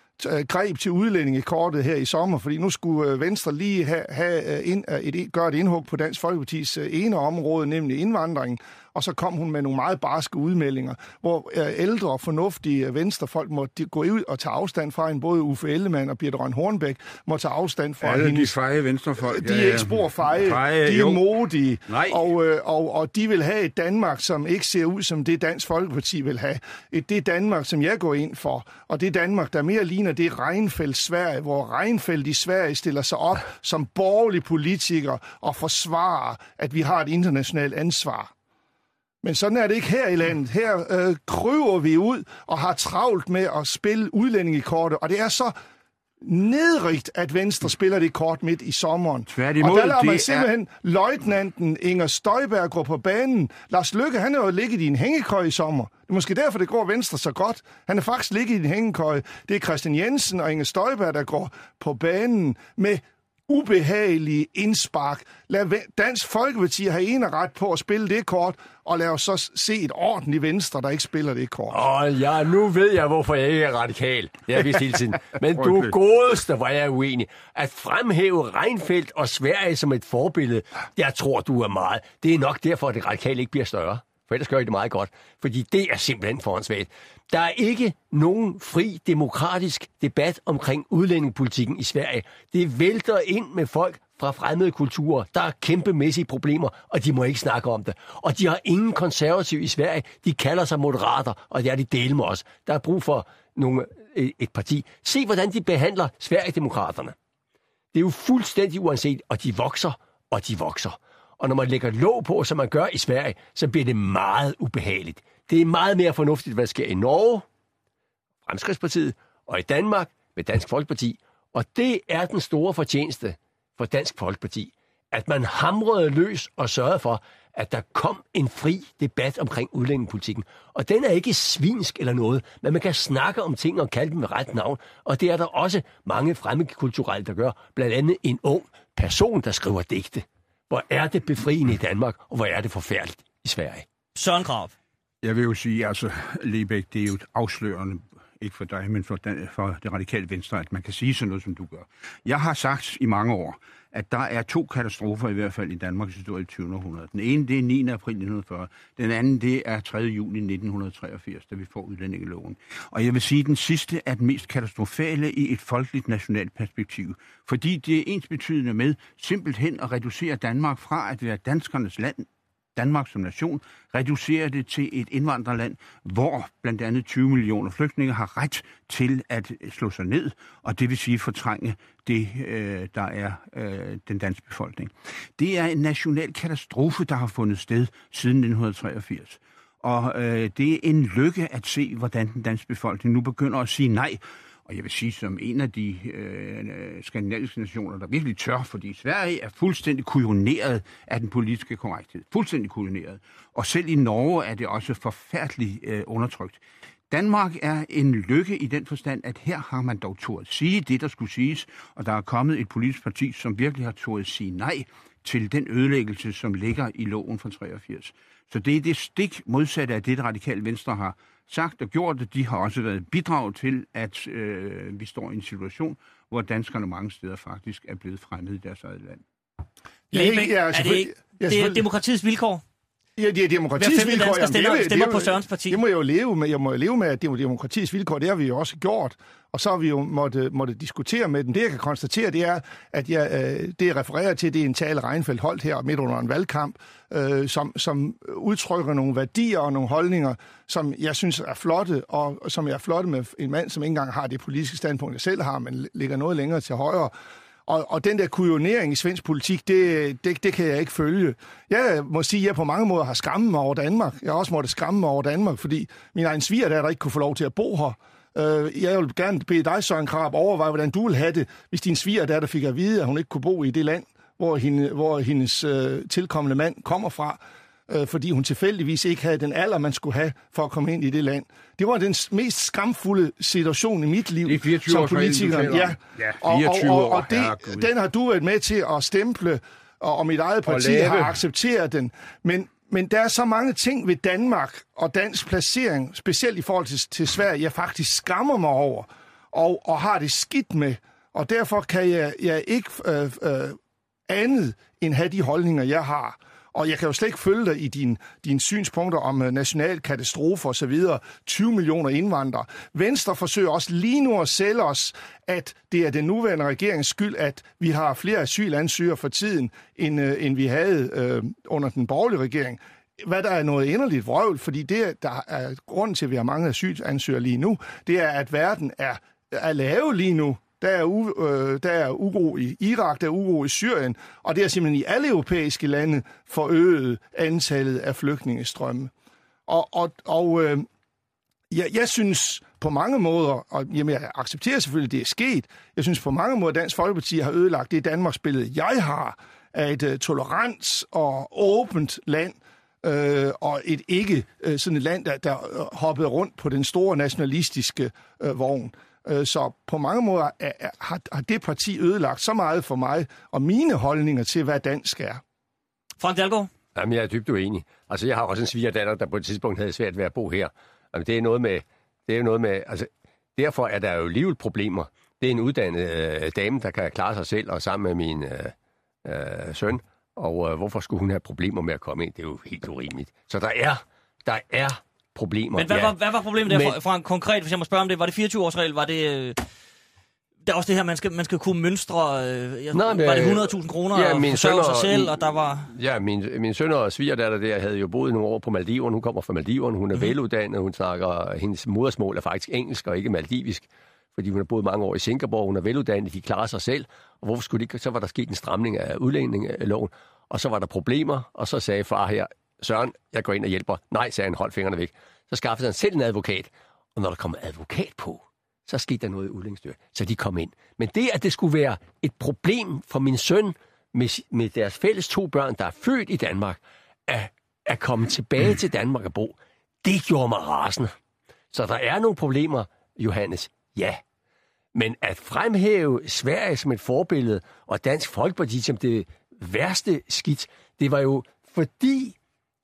S6: greb til udlændingekortet her i sommer, fordi nu skulle Venstre lige have, have ind, et, gøre et indhug på Dansk Folkepartis ene område, nemlig indvandring, og så kom hun med nogle meget barske udmeldinger, hvor ældre og fornuftige venstrefolk måtte gå ud og tage afstand fra hende. Både Uffe Ellemann og Birthe Rønn Hornbæk må tage afstand fra hende.
S5: Alle de feje venstrefolk.
S6: De er ikke spor feje, feje de er jo. modige, og, og, og de vil have et Danmark, som ikke ser ud som det Dansk Folkeparti vil have. Et det Danmark, som jeg går ind for, og det Danmark, der mere ligner det Reinfeldt Sverige, hvor Reinfeldt i Sverige stiller sig op som borgerlig politiker og forsvarer, at vi har et internationalt ansvar. Men sådan er det ikke her i landet. Her øh, kryver vi ud og har travlt med at spille udlændingekortet, og det er så nedrigt, at Venstre spiller det kort midt i sommeren.
S5: Tværtimod,
S6: og der lader man simpelthen er... løjtnanten Inger Støjberg gå på banen. Lars Løkke, han er jo ligget i en hængekøje i sommer. Det er måske derfor, det går Venstre så godt. Han er faktisk ligget i en hængekøje. Det er Christian Jensen og Inger Støjberg, der går på banen med ubehagelige indspark. Lad Dansk Folkeparti have en ret på at spille det kort, og lad os så se et ordentligt Venstre, der ikke spiller det kort.
S7: Åh ja, nu ved jeg, hvorfor jeg ikke er radikal. Det er vist hele tiden. Men du godeste, hvor jeg er uenig. At fremhæve Reinfeldt og Sverige som et forbillede, jeg tror, du er meget. Det er nok derfor, at det radikale ikke bliver større. For ellers gør I det meget godt. Fordi det er simpelthen forhåndsvægt. Der er ikke nogen fri demokratisk debat omkring udlændingepolitikken i Sverige. Det vælter ind med folk fra fremmede kulturer. Der er kæmpemæssige problemer, og de må ikke snakke om det. Og de har ingen konservative i Sverige. De kalder sig moderater, og det er de dele med os. Der er brug for nogle, et parti. Se, hvordan de behandler Sverigedemokraterne. Det er jo fuldstændig uanset, og de vokser, og de vokser. Og når man lægger låg på, som man gør i Sverige, så bliver det meget ubehageligt. Det er meget mere fornuftigt, hvad der sker i Norge, Fremskridtspartiet, og i Danmark med Dansk Folkeparti. Og det er den store fortjeneste for Dansk Folkeparti, at man hamrede løs og sørgede for, at der kom en fri debat omkring udlændingepolitikken. Og den er ikke svinsk eller noget, men man kan snakke om ting og kalde dem med ret navn. Og det er der også mange fremmedkulturelle, der gør. Blandt andet en ung person, der skriver digte. Hvor er det befriende i Danmark, og hvor er det forfærdeligt i Sverige?
S4: Søren Krag.
S5: Jeg vil jo sige, altså, Lebæk, det er jo afslørende, ikke for dig, men for, den, for det radikale Venstre, at man kan sige sådan noget, som du gør. Jeg har sagt i mange år, at der er to katastrofer i hvert fald i Danmarks historie i tyvende århundrede. Den ene, det er niende april nitten fyrre. Den anden, det er tredje juni nitten treogfirs, da vi får udlændingeloven. Og jeg vil sige, at den sidste er den mest katastrofale i et folkeligt nationalt perspektiv. Fordi det er ensbetydende med simpelthen at reducere Danmark fra at være danskernes land, Danmark som nation, reducerer det til et indvandrerland, hvor blandt andet tyve millioner flygtninge har ret til at slå sig ned, og det vil sige fortrænge det, øh, der er øh, den danske befolkning. Det er en national katastrofe, der har fundet sted siden nitten treogfirs. Og øh, det er en lykke at se, hvordan den danske befolkning nu begynder at sige nej. Og jeg vil sige, som en af de øh, skandinaviske nationer, der virkelig tør, fordi Sverige er fuldstændig kujoneret af den politiske korrekthed. Fuldstændig kujoneret. Og selv i Norge er det også forfærdeligt øh, undertrykt. Danmark er en lykke i den forstand, at her har man dog turde sige det, der skulle siges, og der er kommet et politisk parti, som virkelig har turde sige nej til den ødelæggelse, som ligger i loven fra treogfirs. Så det er det stik modsatte af det, det radikale Venstre har sagt og gjort, at de har også været bidrag til, at øh, vi står i en situation, hvor danskerne mange steder faktisk er blevet fremmed i deres eget land.
S4: Lebæk, ja, er det ikke? Det er demokratiets vilkår.
S6: Ja, det er demokratiets vilkår.
S4: Hver femte dansker stemmer på Sørens parti.
S6: Det må jeg jo leve med. Jeg må jo leve med, at det er demokratiets vilkår. Det har vi jo også gjort. Og så har vi jo måtte, måtte diskutere med dem. Det, jeg kan konstatere, det er, at jeg, øh, det, jeg refererer til, det er en tale, Reinfeldt holdt her midt under en valgkamp, øh, som, som udtrykker nogle værdier og nogle holdninger, som jeg synes er flotte, og, og som jeg er flotte med en mand, som ikke engang har det politiske standpunkt, jeg selv har, men ligger noget længere til højre. Og, og den der kujonering i svensk politik, det, det, det kan jeg ikke følge. Jeg må sige, at jeg på mange måder har skammet mig over Danmark. Jeg har også måttet skamme mig over Danmark, fordi min egen svigerdatter ikke kunne få lov til at bo her. Jeg vil gerne bede dig, Søren Krab, overveje, hvordan du ville have det, hvis din svigerdatter fik at vide, at hun ikke kunne bo i det land, hvor, hende, hvor hendes øh, tilkommende mand kommer fra, øh, fordi hun tilfældigvis ikke havde den alder, man skulle have for at komme ind i det land. Det var den mest skamfulde situation i mit liv som politiker. Ja,
S5: ja
S6: og, og, og, og det, den har du været med til at stemple, og, og mit eget parti har accepteret den. Men Men der er så mange ting ved Danmark og dansk placering, specielt i forhold til, til Sverige, jeg faktisk skammer mig over og, og har det skidt med. Og derfor kan jeg, jeg ikke øh, øh, andet end have de holdninger, jeg har. Og jeg kan jo slet ikke følge dig i dine din synspunkter om uh, national katastrofe osv. tyve millioner indvandrere. Venstre forsøger også lige nu at sælge os, at det er den nuværende regerings skyld, at vi har flere asylansøgere for tiden, end, uh, end vi havde uh, under den borgerlige regering. Hvad der er noget inderligt vrøvl, fordi det, der er grunden til, at vi har mange asylansøgere lige nu, det er, at verden er, er lave lige nu. Der er, u, øh, der er uro i Irak, der er uro i Syrien, og det er simpelthen i alle europæiske lande forøget antallet af flygtningestrømme. Og, og, og øh, jeg, jeg synes på mange måder, og jamen, jeg accepterer selvfølgelig, at det er sket, jeg synes på mange måder, at Dansk Folkeparti har ødelagt det Danmarks billede, jeg har, af et uh, tolerant og åbent land, øh, og et ikke øh, sådan et land, der, der hoppede rundt på den store nationalistiske øh, vogn. Så på mange måder er, er, har, har det parti ødelagt så meget for mig og mine holdninger til, hvad dansk er.
S4: Frank Dalgaard?
S7: Jamen, jeg er dybt uenig. Altså, jeg har også en svigerdatter, der på et tidspunkt havde svært ved at bo her. Jamen, det er noget med... Det er noget med altså, derfor er der jo alligevel problemer. Det er en uddannet øh, dame, der kan klare sig selv og sammen med min øh, øh, søn. Og øh, hvorfor skulle hun have problemer med at komme ind? Det er jo helt urimeligt. Så der er... Der er problemer.
S4: Men hvad,
S7: ja.
S4: var, hvad var problemet der, men, Frank, konkret, hvis jeg må spørge om det? Var det fireogtyve-årsregel? Var det... Øh, der er også det her, man skal, man skal kunne mønstre... Øh, jeg, Nej, men, var det hundrede tusind kroner ja, og forsørge sig selv, min, og der var...
S7: Ja, min, min søn og svigerdatter der havde jo boet nogle år på Maldiverne. Hun kommer fra Maldiverne, hun er mm-hmm. veluddannet, hun snakker... Hendes modersmål er faktisk engelsk og ikke maldivisk, fordi hun har boet mange år i Singapore, hun er veluddannet, de klarer sig selv. Og hvorfor skulle det ikke? Så var der sket en stramning af udlændingeloven, og så var der problemer, og så sagde far her, Søren, jeg går ind og hjælper. Nej, sagde han, hold fingrene væk. Så skaffede han selv en advokat. Og når der kom advokat på, så skete der noget i udlændingsstyrelsen. Så de kom ind. Men det, at det skulle være et problem for min søn med, med deres fælles to børn, der er født i Danmark, at, at komme tilbage til Danmark og bo, det gjorde mig rasende. Så der er nogle problemer, Johannes. Ja. Men at fremhæve Sverige som et forbillede, og Dansk Folkeparti som det værste skidt, det var jo fordi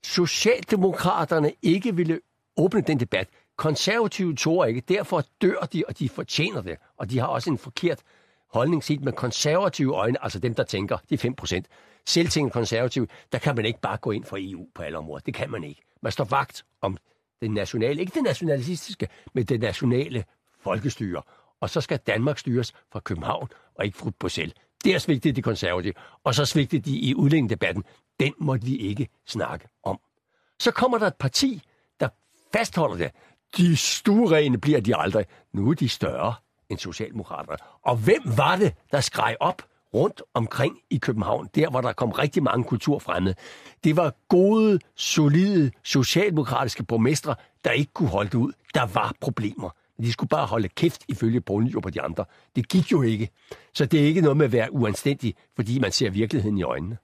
S7: Socialdemokraterne ikke ville åbne den debat. Konservative tror ikke, derfor dør de, og de fortjener det. Og de har også en forkert holdning set med konservative øjne, altså dem, der tænker, de fem procent. Selvtænkende konservative, der kan man ikke bare gå ind for E U på alle områder. Det kan man ikke. Man står vagt om det nationale, ikke det nationalistiske, men det nationale folkestyre. Og så skal Danmark styres fra København og ikke fra Bruxelles. Der svigtede de konservative, og så svigtede de i udlændingedebatten. Den måtte vi ikke snakke om. Så kommer der et parti, der fastholder det. De stuerene bliver de aldrig. Nu er de større end Socialdemokraterne. Og hvem var det, der skreg op rundt omkring i København, der hvor der kom rigtig mange kulturfremmede? Det var gode, solide, socialdemokratiske borgmestre, der ikke kunne holde det ud. Der var problemer. De skulle bare holde kæft ifølge Poul og på de andre. Det gik jo ikke. Så det er ikke noget med at være uanstændig, fordi man ser virkeligheden i øjnene.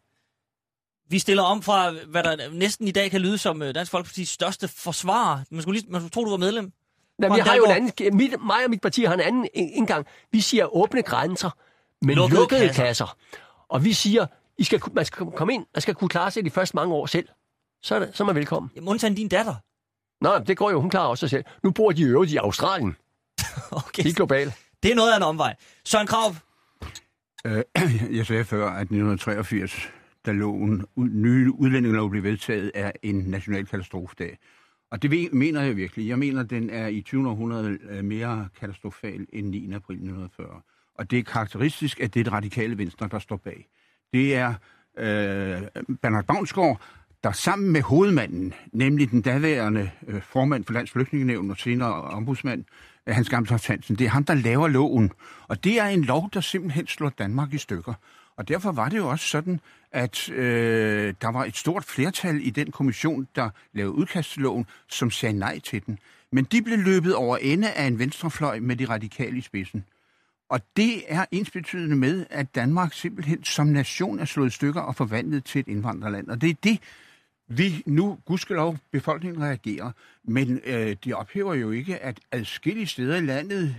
S4: Vi stiller om fra, hvad der næsten i dag kan lyde som Dansk Folkepartis største forsvar. Man skulle, lige, man skulle tro, du var medlem.
S7: Nej, vi har jo en anden, mit, mig og mit parti har en anden indgang. Vi siger åbne grænser, men lukkede, lukkede kasser. kasser. Og vi siger, I skal, man skal komme ind, man skal kunne klare sig de første mange år selv. Så er, det, så er man velkommen.
S4: Jamen, undtagen din datter.
S7: Nej, det går jo, hun klarer også sig selv. Nu bor de øvrigt i Australien. Okay. Det er globalt.
S4: Det er noget af en omvej. Søren Krab.
S5: Øh, jeg sagde før, at nitten treogfirs, da loven, nye udlændingelov blev vedtaget, er en national katastrofedag. Og det mener jeg virkelig. Jeg mener, den er i tyvende århundrede mere katastrofal end niende april nitten fyrre. Og det er karakteristisk, at det er det radikale venstre, der står bag. Det er øh, Bernhard Baunsgaard, der sammen med hovedmanden, nemlig den daværende øh, formand for Lands Flygtningenævn og senere ombudsmand, øh, Hans Gammeltoft Hansen, det er ham, der laver loven. Og det er en lov, der simpelthen slår Danmark i stykker. Og derfor var det jo også sådan, at øh, der var et stort flertal i den kommission, der lavede udkast til loven, som sagde nej til den. Men de blev løbet over ende af en venstrefløj med de radikale i spidsen. Og det er ensbetydende med, at Danmark simpelthen som nation er slået i stykker og forvandlet til et indvandrerland. Og det er det, vi nu, gudskelov, befolkningen reagerer. Men øh, de ophæver jo ikke, at adskillige steder i landet,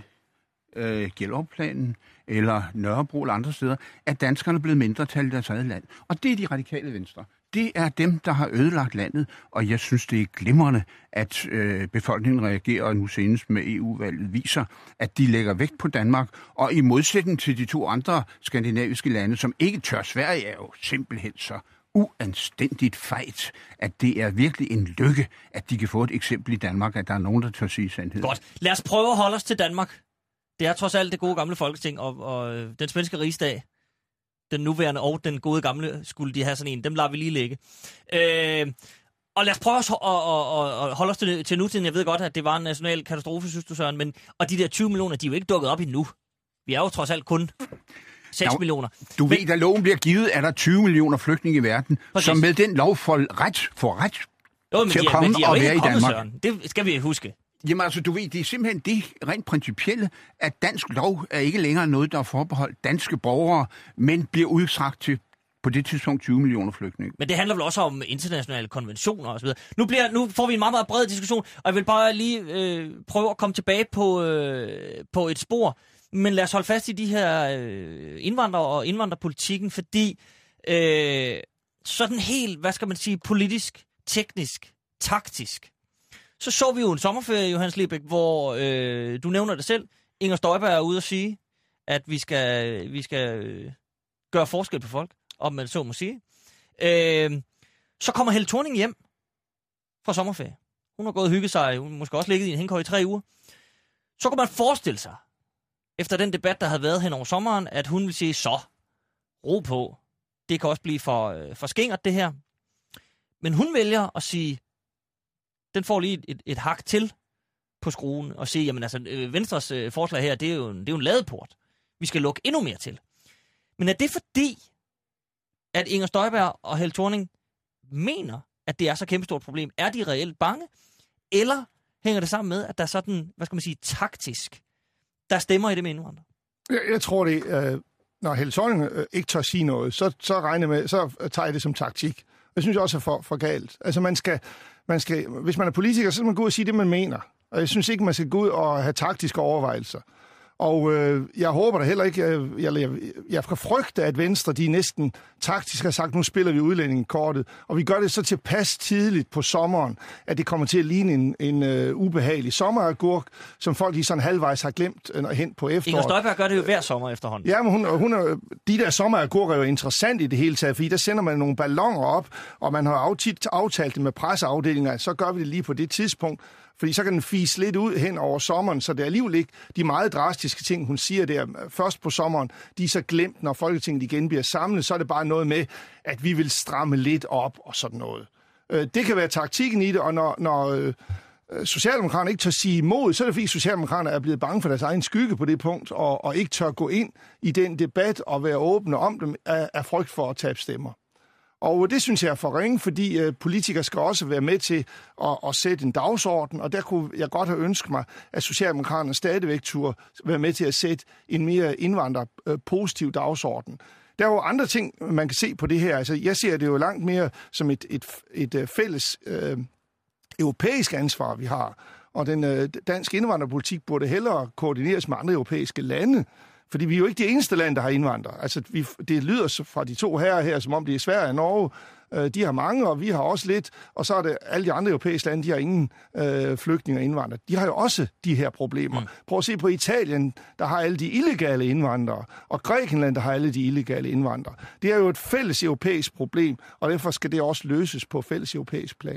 S5: øh, Gellerupplanen eller Nørrebro eller andre steder, at danskerne er blevet mindretal i deres eget land. Og det er de radikale venstre. Det er dem, der har ødelagt landet, og jeg synes, det er glimrende, at øh, befolkningen reagerer, og nu senest med E U-valget viser, at de lægger vægt på Danmark, og i modsætning til de to andre skandinaviske lande, som ikke tør, Sverige er jo simpelthen så uanstændigt fejt, at det er virkelig en lykke, at de kan få et eksempel i Danmark, at der er nogen, der tør sige sandheden.
S4: Godt. Lad os prøve at holde os til Danmark. Det er trods alt det gode gamle Folketing, og, og den svenske rigsdag, den nuværende og den gode gamle, skulle de have sådan en. Dem lader vi lige ligge. Øh, og lad os prøve at, at, at, at holde os til, til nutiden. Jeg ved godt, at det var en national katastrofe, synes du, Søren, men, og de der tyve millioner, de er jo ikke dukket op endnu. Vi er jo trods alt kun seks millioner.
S5: Du
S4: men,
S5: ved, da loven bliver givet, er der tyve millioner flygtninge i verden, præcis, som med den lov får ret, får ret
S4: jo, men
S5: til
S4: de,
S5: at komme
S4: men de
S5: og være i
S4: kommet,
S5: Danmark.
S4: Søren. Det skal vi huske.
S5: Jamen altså, du ved, det er simpelthen det rent principielle, at dansk lov er ikke længere noget, der er forbeholdt danske borgere, men bliver udstrakt til på det tidspunkt tyve millioner flygtninge.
S4: Men det handler vel også om internationale konventioner og så videre. Nu, bliver, nu får vi en meget, meget bred diskussion, og jeg vil bare lige øh, prøve at komme tilbage på, øh, på et spor. Men lad os holde fast i de her øh, indvandrere og indvandrerpolitikken, fordi øh, sådan helt, hvad skal man sige, politisk, teknisk, taktisk, så så vi jo en sommerferie, Johannes Lebæk, hvor øh, du nævner det selv. Inger Støjberg er ude at sige, at vi skal, vi skal øh, gøre forskel på folk, om man så må sige. Øh, så kommer Helle Thorning hjem fra sommerferie. Hun har gået og hygget sig, hun måske også ligget i en hængekøj i tre uger. Så kunne man forestille sig, efter den debat, der havde været hen over sommeren, at hun vil sige, så, ro på. Det kan også blive for, øh, for skingert, det her. Men hun vælger at sige, den får lige et, et, et hak til på skruen og sige, jamen altså, øh, Venstres øh, forslag her, det er, jo en, det er jo en ladeport. Vi skal lukke endnu mere til. Men er det fordi, at Inger Støjberg og Helle Thorning mener, at det er så kæmpestort problem? Er de reelt bange? Eller hænger det sammen med, at der er sådan, hvad skal man sige, taktisk, der stemmer i det med indvandrere?
S6: Jeg, jeg tror det, øh, når Helle Thorning øh, ikke tør sige noget, så, så regner med, så tager jeg det som taktik. Jeg synes også er for, for galt. Altså man skal, man skal, hvis man er politiker, så skal man gå ud og sige det, man mener. Og jeg synes ikke, man skal gå ud og have taktiske overvejelser. Og øh, jeg håber da heller ikke, jeg, jeg, jeg, jeg kan frygte, at Venstre, de næsten taktisk har sagt, nu spiller vi udlændingekortet, og vi gør det så tilpas tidligt på sommeren, at det kommer til at ligne en, en uh, ubehagelig sommeragurk, som folk i sådan halvvejs har glemt uh, hen på efteråret.
S4: Inger Støjberg gør det jo hver sommer efterhånden.
S6: Ja, men hun, hun er, de der sommeragurker er jo interessant i det hele taget, fordi der sender man nogle balloner op, og man har aftalt, aftalt det med presseafdelinger, så gør vi det lige på det tidspunkt. Fordi så kan den fise lidt ud hen over sommeren, så det er alligevel ikke de meget drastiske ting, hun siger der først på sommeren, de er så glemt, når Folketinget igen bliver samlet, så er det bare noget med, at vi vil stramme lidt op og sådan noget. Det kan være taktikken i det, og når, når Socialdemokraterne ikke tør sige imod, så er det fordi Socialdemokraterne er blevet bange for deres egen skygge på det punkt, og, og ikke tør gå ind i den debat og være åbne om dem af, af frygt for at tabe stemmer. Og det synes jeg er for ringe, fordi øh, politikere skal også være med til at, at sætte en dagsorden, og der kunne jeg godt have ønsket mig, at Socialdemokraterne stadigvæk turde være med til at sætte en mere indvandrerpositiv øh, dagsorden. Der er jo andre ting, man kan se på det her. Altså, jeg ser det jo langt mere som et, et, et, et fælles øh, europæisk ansvar, vi har. Og den øh, danske indvandrerpolitik burde hellere koordineres med andre europæiske lande. Fordi vi er jo ikke det eneste land, der har indvandrere. Altså, vi, det lyder fra de to herrer her, som om det er Sverige og Norge. De har mange, og vi har også lidt. Og så er det alle de andre europæiske lande, de har ingen øh, flygtninge og indvandrere. De har jo også de her problemer. Mm. Prøv at se på Italien, der har alle de illegale indvandrere. Og Grækenland, der har alle de illegale indvandrere. Det er jo et fælles europæisk problem, og derfor skal det også løses på fælles europæisk plan.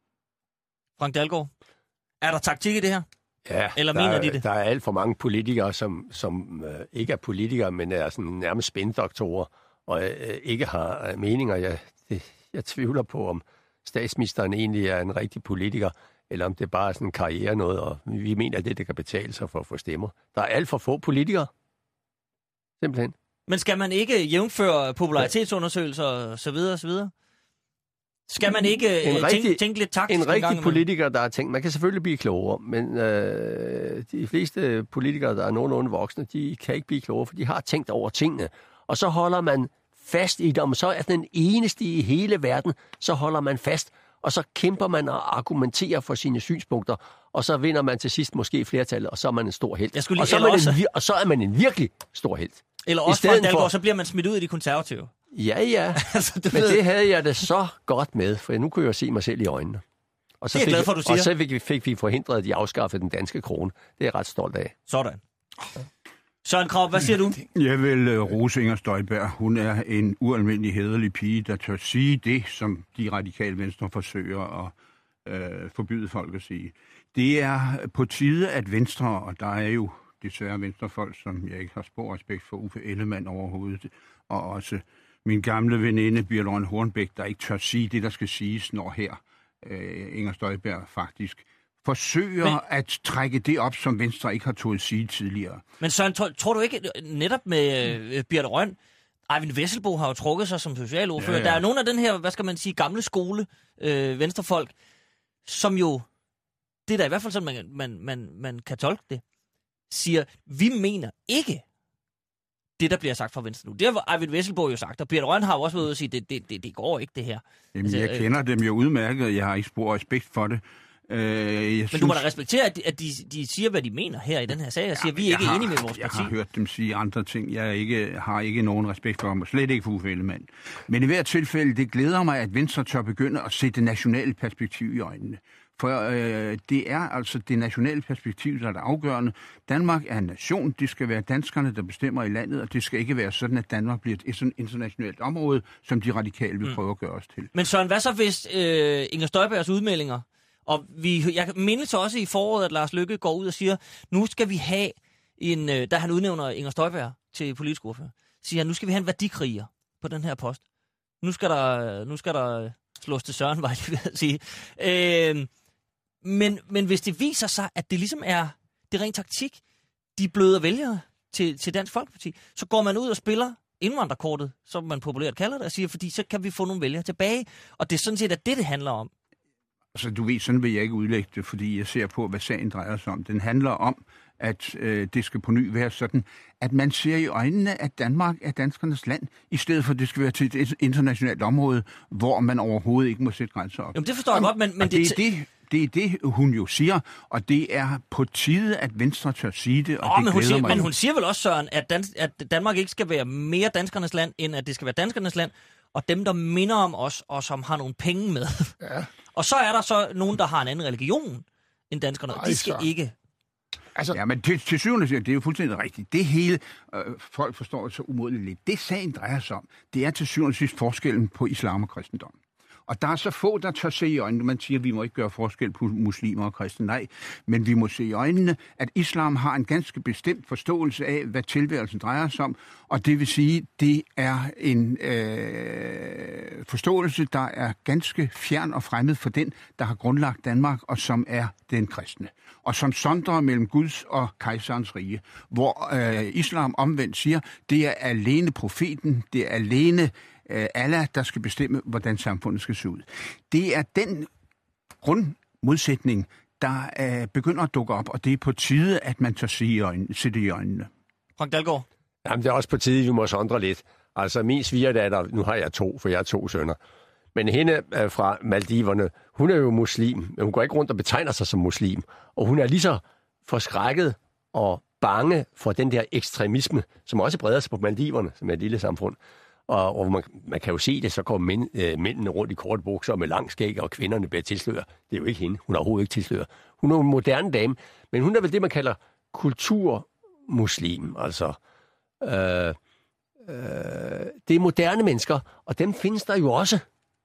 S4: Frank Dalgaard, er der taktik i det her?
S7: Ja,
S4: Eller
S7: der,
S4: mener de det?
S7: Der er alt for mange politikere, som, som øh, ikke er politikere, men er sådan nærmest spindoktorer, og øh, ikke har øh, meninger. Jeg, det, jeg tvivler på, om statsministeren egentlig er en rigtig politiker, eller om det bare er sådan en karriere noget, og vi mener, at det, det kan betale sig for at få stemmer. Der er alt for få politikere. Simpelthen.
S4: Men skal man ikke jævnføre popularitetsundersøgelser og så videre og så videre? Skal man ikke
S7: en
S4: tænke,
S7: rigtig,
S4: tænke lidt taktisk?
S7: En rigtig politiker, der har tænkt, man kan selvfølgelig blive klogere, men øh, de fleste politikere, der er nogenlunde voksne, de kan ikke blive klogere, for de har tænkt over tingene. Og så holder man fast i det, og så er den eneste i hele verden, så holder man fast, og så kæmper man og argumenterer for sine synspunkter, og så vinder man til sidst måske flertallet, og så er man en stor helt. Og, så en, og så er man en virkelig stor helt.
S4: Eller også fra Dalgaard, for... så bliver man smidt ud i de konservative.
S7: Ja, ja. altså, men ved... det havde jeg det så godt med, for nu kunne jeg se mig selv i øjnene. Og så,
S4: det er
S7: fik,
S4: glad for, du siger.
S7: Og så fik, fik vi forhindret, at de afskaffede den danske krone. Det er jeg ret stolt af.
S4: Sådan. Søren Krarup, hvad siger du?
S5: Jeg vil uh, rose Inger Støjberg. Hun er en ualmindelig hæderlig pige, der tør sige det, som de radikale venstre forsøger at uh, forbyde folk at sige. Det er på tide, at Venstre, og der er jo desværre venstrefolk, som jeg ikke har spor respekt for, Uffe Ellemann overhovedet, og også min gamle veninde, Birthe Rønn Hornbæk, der ikke tør sige det, der skal siges, når her uh, Inger Støjberg faktisk forsøger men, at trække det op, som Venstre ikke har tået sige tidligere.
S4: Men Søren, tror, tror du ikke, netop med øh, Birthe Rønn, Eyvind Vesselbo har jo trukket sig som socialordfører. Ja, ja. Der er nogle af den her, hvad skal man sige, gamle skole øh, venstrefolk, som jo, det er da i hvert fald sådan, man, man, man, man kan tolke det, siger, vi mener ikke det, der bliver sagt fra Venstre nu. Det har Eyvind Vesselbo jo sagt, og Birthe Rønn har jo også været ude at sige, det, det, det, det går ikke, det her.
S5: Jamen, altså, jeg kender øh, dem jo udmærket, jeg har ikke spor respekt for det. Øh, jeg
S4: Men synes... du må da respektere, at, de, at de, de siger, hvad de mener her i den her sag, og siger, ja, vi er ikke har, enige med vores
S5: jeg
S4: parti.
S5: Jeg har hørt dem sige andre ting. Jeg ikke, har ikke nogen respekt for dem, og slet ikke for Uffe Ellemann. Men i hvert tilfælde, det glæder mig, at Venstre tør begynde at se det nationale perspektiv i øjnene. For øh, det er altså det nationale perspektiv, der er det afgørende. Danmark er en nation. Det skal være danskerne, der bestemmer i landet, og det skal ikke være sådan, at Danmark bliver et internationalt område, som de radikale vil prøve at gøre os til.
S4: Men Søren, hvad så hvis øh, Inger Støjbergs udmeldinger, og vi, jeg mindes også i foråret, at Lars Løkke går ud og siger, nu skal vi have en, øh, da han udnævner Inger Støjberg til politisk ordfører, siger han, nu skal vi have en værdikriger på den her post. Nu skal der, nu skal der slås til Søren, var jeg ved at sige. Øh, men, men hvis det viser sig, at det ligesom er det ren taktik, de bløder vælgere til, til Dansk Folkeparti, så går man ud og spiller indvandrerkortet, som man populært kalder det, og siger, fordi så kan vi få nogle vælgere tilbage. Og det er sådan set, at det, det handler om.
S5: Altså, du ved, sådan vil jeg ikke udlægge det, fordi jeg ser på, hvad sagen drejer sig om. Den handler om, at øh, det skal på ny være sådan, at man ser i øjnene, at Danmark er danskernes land, i stedet for, at det skal være til et internationalt område, hvor man overhovedet ikke må sætte grænser op.
S4: Jamen, det forstår jeg godt, men... men
S5: det, det, det, det er det, hun jo siger, og det er på tide, at Venstre tør sige det, og
S4: Nå,
S5: det
S4: men hun
S5: glæder
S4: siger,
S5: mig
S4: Men
S5: jo.
S4: hun siger vel også, Søren, at, Dan- at Danmark ikke skal være mere danskernes land, end at det skal være danskernes land, og dem, der minder om os, og som har nogle penge med. Ja. Og så er der så nogen, der har en anden religion end danskerne, og de skal så ikke.
S5: Altså, ja, men til, til syvende siger, det er jo fuldstændig rigtigt. Det hele, øh, folk forstår det så umådeligt lidt. Det sagen drejer sig om, det er til syvende og sidst forskellen på islam og kristendom. Og der er så få, der tør se i øjnene. Man siger, at vi må ikke gøre forskel på muslimer og kristne. Nej, men vi må se i øjnene, at islam har en ganske bestemt forståelse af, hvad tilværelsen drejer sig om. Og det vil sige, det er en øh, forståelse, der er ganske fjern og fremmed for den, der har grundlagt Danmark, og som er den kristne. Og som sondrer mellem Guds og kejserens rige. Hvor øh, islam omvendt siger, det er alene profeten, det er alene Allah, der skal bestemme, hvordan samfundet skal se ud. Det er den grundmodsætning, der øh, begynder at dukke op, og det er på tide, at man tager sig i øjnene, sætte i øjnene.
S4: Frank Dalgaard?
S7: Jamen, det er også på tide, vi må sondre lidt. Altså, min svigerdatter, nu har jeg to, for jeg har to sønner, men hende øh, fra Maldiverne, hun er jo muslim, men hun går ikke rundt og betegner sig som muslim, og hun er lige så forskrækket og bange for den der ekstremisme, som også breder sig på Maldiverne, som er et lille samfund. Og, og man, man kan jo se det, så går mænd, øh, mændene rundt i korte bukser med lang skæg, og kvinderne bliver tilsløret. Det er jo ikke hende. Hun er overhovedet ikke tilsløret. Hun er en moderne dame, men hun er vel det, man kalder kulturmuslim. Altså, øh, øh, det er moderne mennesker, og dem findes der jo også.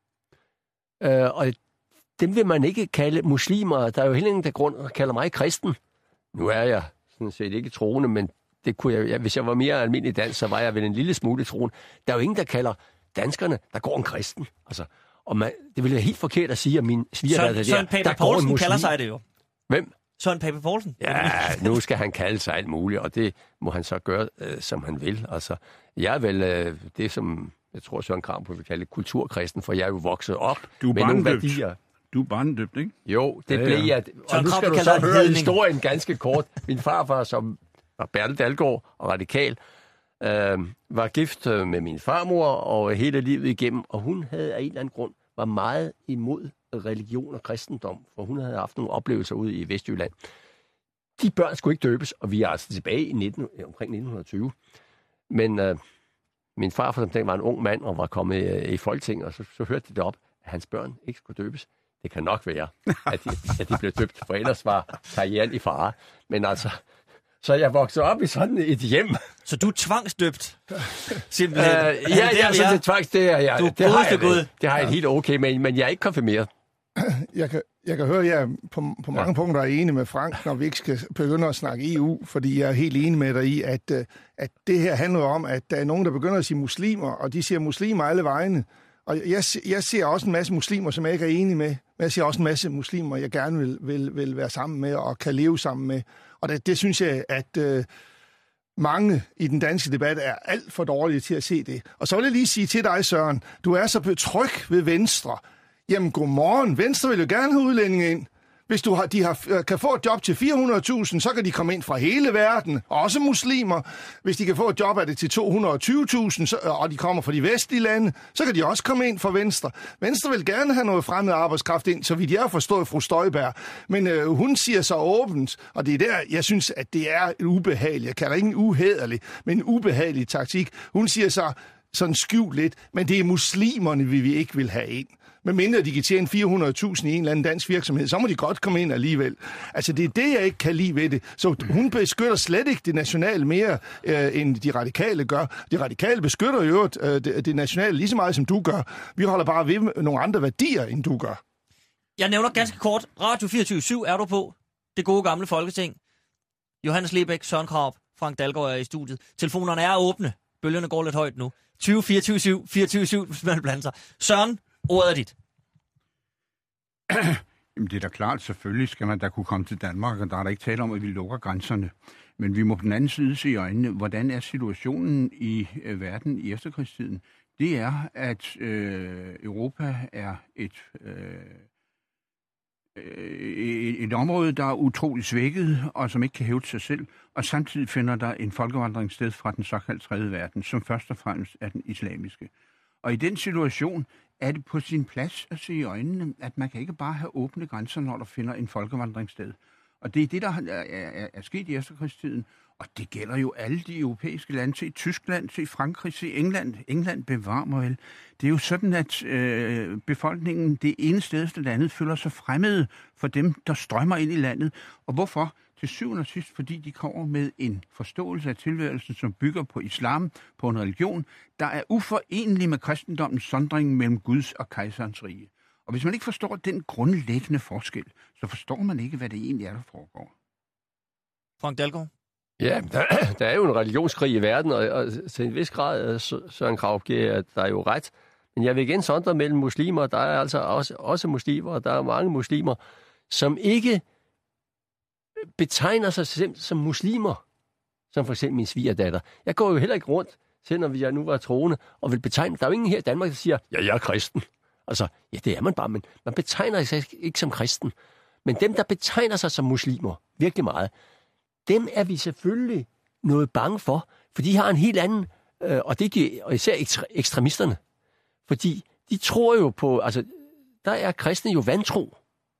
S7: Øh, og dem vil man ikke kalde muslimer. Der er jo heller ingen der grund at kalde mig kristen. Nu er jeg sådan set ikke troende, men det kunne jeg, ja, hvis jeg var mere almindelig dansk, så var jeg vel en lille smule troende. Der er jo ingen, der kalder danskerne, der går en kristen. Altså, og man, det ville være helt forkert at sige, at min svigerdatter der,
S4: Søren Pape
S7: der
S4: Poulsen
S7: går en
S4: kalder sig det jo.
S7: Hvem?
S4: Søren Pape Poulsen.
S7: Ja, nu skal han kalde sig alt muligt, og det må han så gøre, øh, som han vil. Altså, jeg er vel øh, det, som jeg tror, Søren Kramp vil kalde kulturkristen, for jeg er jo vokset op
S5: du
S7: med nogle værdier.
S5: Du er barnedøbt, ikke?
S7: Jo, det
S5: ja,
S7: blev
S5: ja.
S7: jeg. Og nu skal du så høre historien ganske kort. Min farfar, som var Bertel Dalgaard og radikal, øh, var gift med min farmor og hele livet igennem, og hun havde af en eller anden grund var meget imod religion og kristendom, for hun havde haft nogle oplevelser ude i Vestjylland. De børn skulle ikke døbes, og vi er altså tilbage i nitten, omkring nitten tyve. Men øh, min farfar, som var en ung mand og var kommet øh, i Folketinget, og så, så hørte de det op, at hans børn ikke skulle døbes. Det kan nok være, at de, at de blev døbt, for ellers var karrieren i fare. Men altså, så jeg voksede op i sådan et hjem.
S4: Så du er tvangsdøbt? Simpelthen.
S7: Øh, ja, ja, ja, så det tvangs, det er jeg.
S4: Du
S7: det har jeg,
S4: det,
S7: det har jeg helt okay med, men jeg er ikke konfirmeret.
S6: Jeg kan, jeg kan høre, at jeg på, på mange ja. punkter er enig med Frank, når vi ikke skal begynde at snakke E U, fordi jeg er helt enig med dig i, at, at det her handler om, at der er nogen, der begynder at sige muslimer, og de siger muslimer alle vegne. Og jeg, jeg ser også en masse muslimer, som jeg ikke er enig med, men jeg ser også en masse muslimer, jeg gerne vil, vil, vil være sammen med og kan leve sammen med. Og det, det synes jeg, at øh, mange i den danske debat er alt for dårlige til at se det. Og så vil jeg lige sige til dig, Søren, du er så tryg ved Venstre. Jamen godmorgen, Venstre vil jo gerne have udlændinge ind. Hvis du har, de har, kan få et job til fire hundrede tusind, så kan de komme ind fra hele verden, også muslimer. Hvis de kan få et job af det til to hundrede og tyve tusind, og de kommer fra de vestlige lande, så kan de også komme ind fra Venstre. Venstre vil gerne have noget fremmed arbejdskraft ind, så vidt jeg har forstået fru Støjberg. Men øh, hun siger så åbent, og det er der, jeg synes, at det er ubehageligt. Jeg kalder ikke en uhæderlig, men en ubehagelig taktik. Hun siger så sådan skjult lidt, men det er muslimerne, vi, vi ikke vil have ind. Men mindre de kan tjene fire hundrede tusind i en eller anden dansk virksomhed, så må de godt komme ind alligevel. Altså, det er det, jeg ikke kan lide ved det. Så hun beskytter slet ikke det nationale mere, øh, end de radikale gør. De radikale beskytter jo øh, det, det nationale lige så meget, som du gør. Vi holder bare ved med nogle andre værdier, end du gør.
S4: Jeg nævner ganske kort. Radio fireogtyve syv er du på. Det gode gamle Folketing. Johannes Lebæk, Søren Krab, Frank Dalgaard er i studiet. Telefonerne er åbne. Bølgerne går lidt højt nu. tyve fireogtyve syv, fireogtyve syv, hvis man blander sig. Søren, ordet er dit.
S5: Jamen, det er da klart, selvfølgelig skal man da kunne komme til Danmark, og der er der ikke tale om, at vi lukker grænserne. Men vi må på den anden side se i øjnene, hvordan er situationen i øh, verden i efterkrigstiden. Det er, at øh, Europa er et, øh, et, et område, der er utroligt svækket, og som ikke kan hæve sig selv. Og samtidig finder der en folkevandring sted fra den såkaldte tredje verden, som først og fremmest er den islamiske. Og i den situation er det på sin plads at se i øjnene, at man kan ikke bare have åbne grænser, når der finder en folkevandringssted. Og det er det, der er, er, er sket i efterkrigstiden. Og det gælder jo alle de europæiske lande, til Tyskland, til Frankrig, til England. England bevarer mig vel. Det er jo sådan, at øh, befolkningen det ene sted efter det andet føler sig fremmede for dem, der strømmer ind i landet. Og hvorfor? Til syvende og sidst, fordi de kommer med en forståelse af tilværelsen, som bygger på islam, på en religion, der er uforenelig med kristendommens sondring mellem Guds og kejserens rige. Og hvis man ikke forstår den grundlæggende forskel, så forstår man ikke, hvad det egentlig er, der foregår.
S4: Frank Dalgaard?
S7: Ja, der, der er jo en religionskrig i verden, og, og til en vis grad, Søren Krag giver, at der er jo ret. Men jeg vil igen sondre mellem muslimer. Der er altså også, også muslimer, og der er mange muslimer, som ikke betegner sig selv som muslimer, som for eksempel min svigerdatter. Jeg går jo heller ikke rundt, selvom jeg nu var troende, og vil betegne. Der er jo ingen her i Danmark, der siger, ja, jeg er kristen. Altså, ja, det er man bare, men man betegner sig ikke som kristen. Men dem, der betegner sig som muslimer, virkelig meget, dem er vi selvfølgelig noget bange for, for de har en helt anden, øh, og det er de, og især ekstre, ekstremisterne, fordi de tror jo på, altså, der er kristne jo vantro.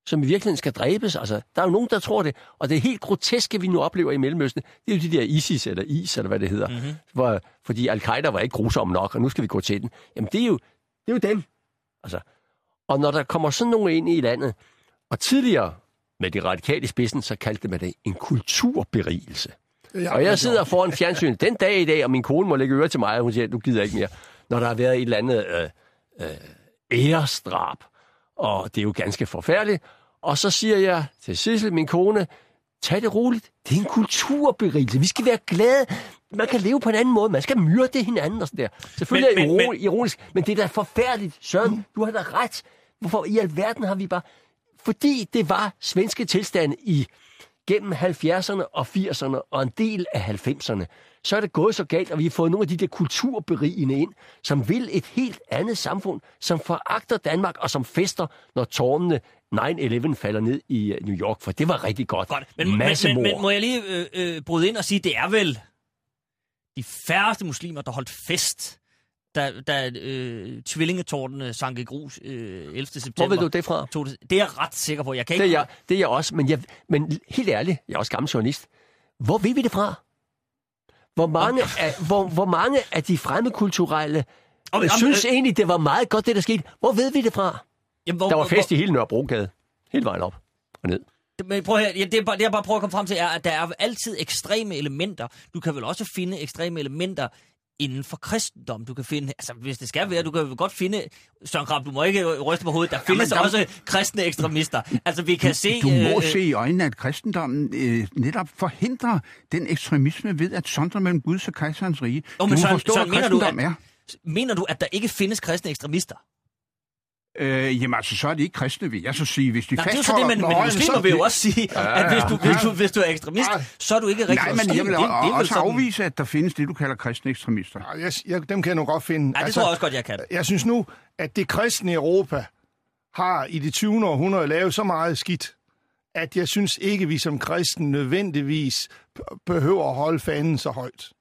S7: som i virkeligheden skal dræbes. Altså, der er jo nogen, der tror det. Og det er helt groteske, vi nu oplever i Mellemøsten. Det er jo de der ISIS, eller IS, eller hvad det hedder. Mm-hmm. Hvor, fordi Al-Qaida var ikke grusom nok, og nu skal vi gå til den. Jamen, det er jo, det er jo dem. Altså, og når der kommer sådan nogen ind i landet, og tidligere med de radikale i spidsen, så kaldte man det en kulturberigelse. Ja, og jeg sidder foran fjernsynet den dag i dag, og min kone må lægge øre til mig, og hun siger, du gider ikke mere. Når der har været et eller andet øh, øh, æresdrab, og det er jo ganske forfærdeligt. Og så siger jeg til Sissel, min kone, tag det roligt. Det er en kulturberigelse. Vi skal være glade. Man kan leve på en anden måde. Man skal myrde hinanden og sådan der. Selvfølgelig men, er det men, ironisk, men det er da forfærdeligt. Søren, mm. du har da ret. Hvorfor i alverden har vi bare... Fordi det var svenske tilstande i gennem halvfjerdserne og firserne og en del af halvfemserne, så er det gået så galt, og vi har fået nogle af de der kulturberigende ind, som vil et helt andet samfund, som foragter Danmark og som fester, når tårnene nine eleven falder ned i New York, for det var rigtig godt. godt. Men, men, men, men må jeg lige øh, øh, bryde ind og sige, det er vel de færreste muslimer, der holdt fest, da, da øh, tvillingetårnene sank i grus øh, ellevte september. Hvor ved du det fra? Det er jeg ret sikker på. Jeg kan ikke... det, er jeg, det er jeg også, men, jeg, men helt ærligt, jeg er også gammel journalist. Hvor ved vi det fra? Hvor mange, af, hvor, hvor mange af de fremmedkulturelle oh, jeg synes øh, egentlig, det var meget godt, det der skete. Hvor ved vi det fra? Jamen, hvor, der var fest hvor, i hele Nørrebrogade. Hele vejen op og ned. Men prøv at, ja, det, er bare, det jeg bare prøver at komme frem til, er, at der er altid ekstreme elementer. Du kan vel også finde ekstreme elementer inden for kristendom. Du kan finde, altså hvis det skal være, du kan godt finde, Søren Krab, du må ikke ryste på hovedet, der findes ja, der... også kristne ekstremister. Altså vi kan
S5: du,
S7: se...
S5: Du må øh, se i øjnene, at kristendommen øh, netop forhindrer den ekstremisme ved at sondre mellem Guds og kejserens rige.
S7: Oh, men
S5: du
S7: Søren,
S5: forstår,
S7: Søren, mener, du, at,
S5: er.
S7: mener du, at der ikke findes kristne ekstremister?
S5: Øh, jamen altså, så er det ikke kristne, vil jeg så sige. Hvis de
S7: Nej, det er jo så det, men, men muslimer vil jo også sige, ja, ja, ja. at hvis du, hvis, du, hvis du er ekstremist, ja. så er du ikke rigtig...
S5: Nej, men jeg vil det, det også sådan... afvise, at der findes det, du kalder kristne ekstremister.
S6: Ja, jeg, jeg, dem kan jeg nu godt finde.
S7: Nej, det altså, tror jeg også godt, jeg kan.
S6: Jeg synes nu, at det kristne Europa har i det tyvende århundrede lavet så meget skidt, at jeg synes ikke, vi som kristen nødvendigvis behøver at holde fanen så højt.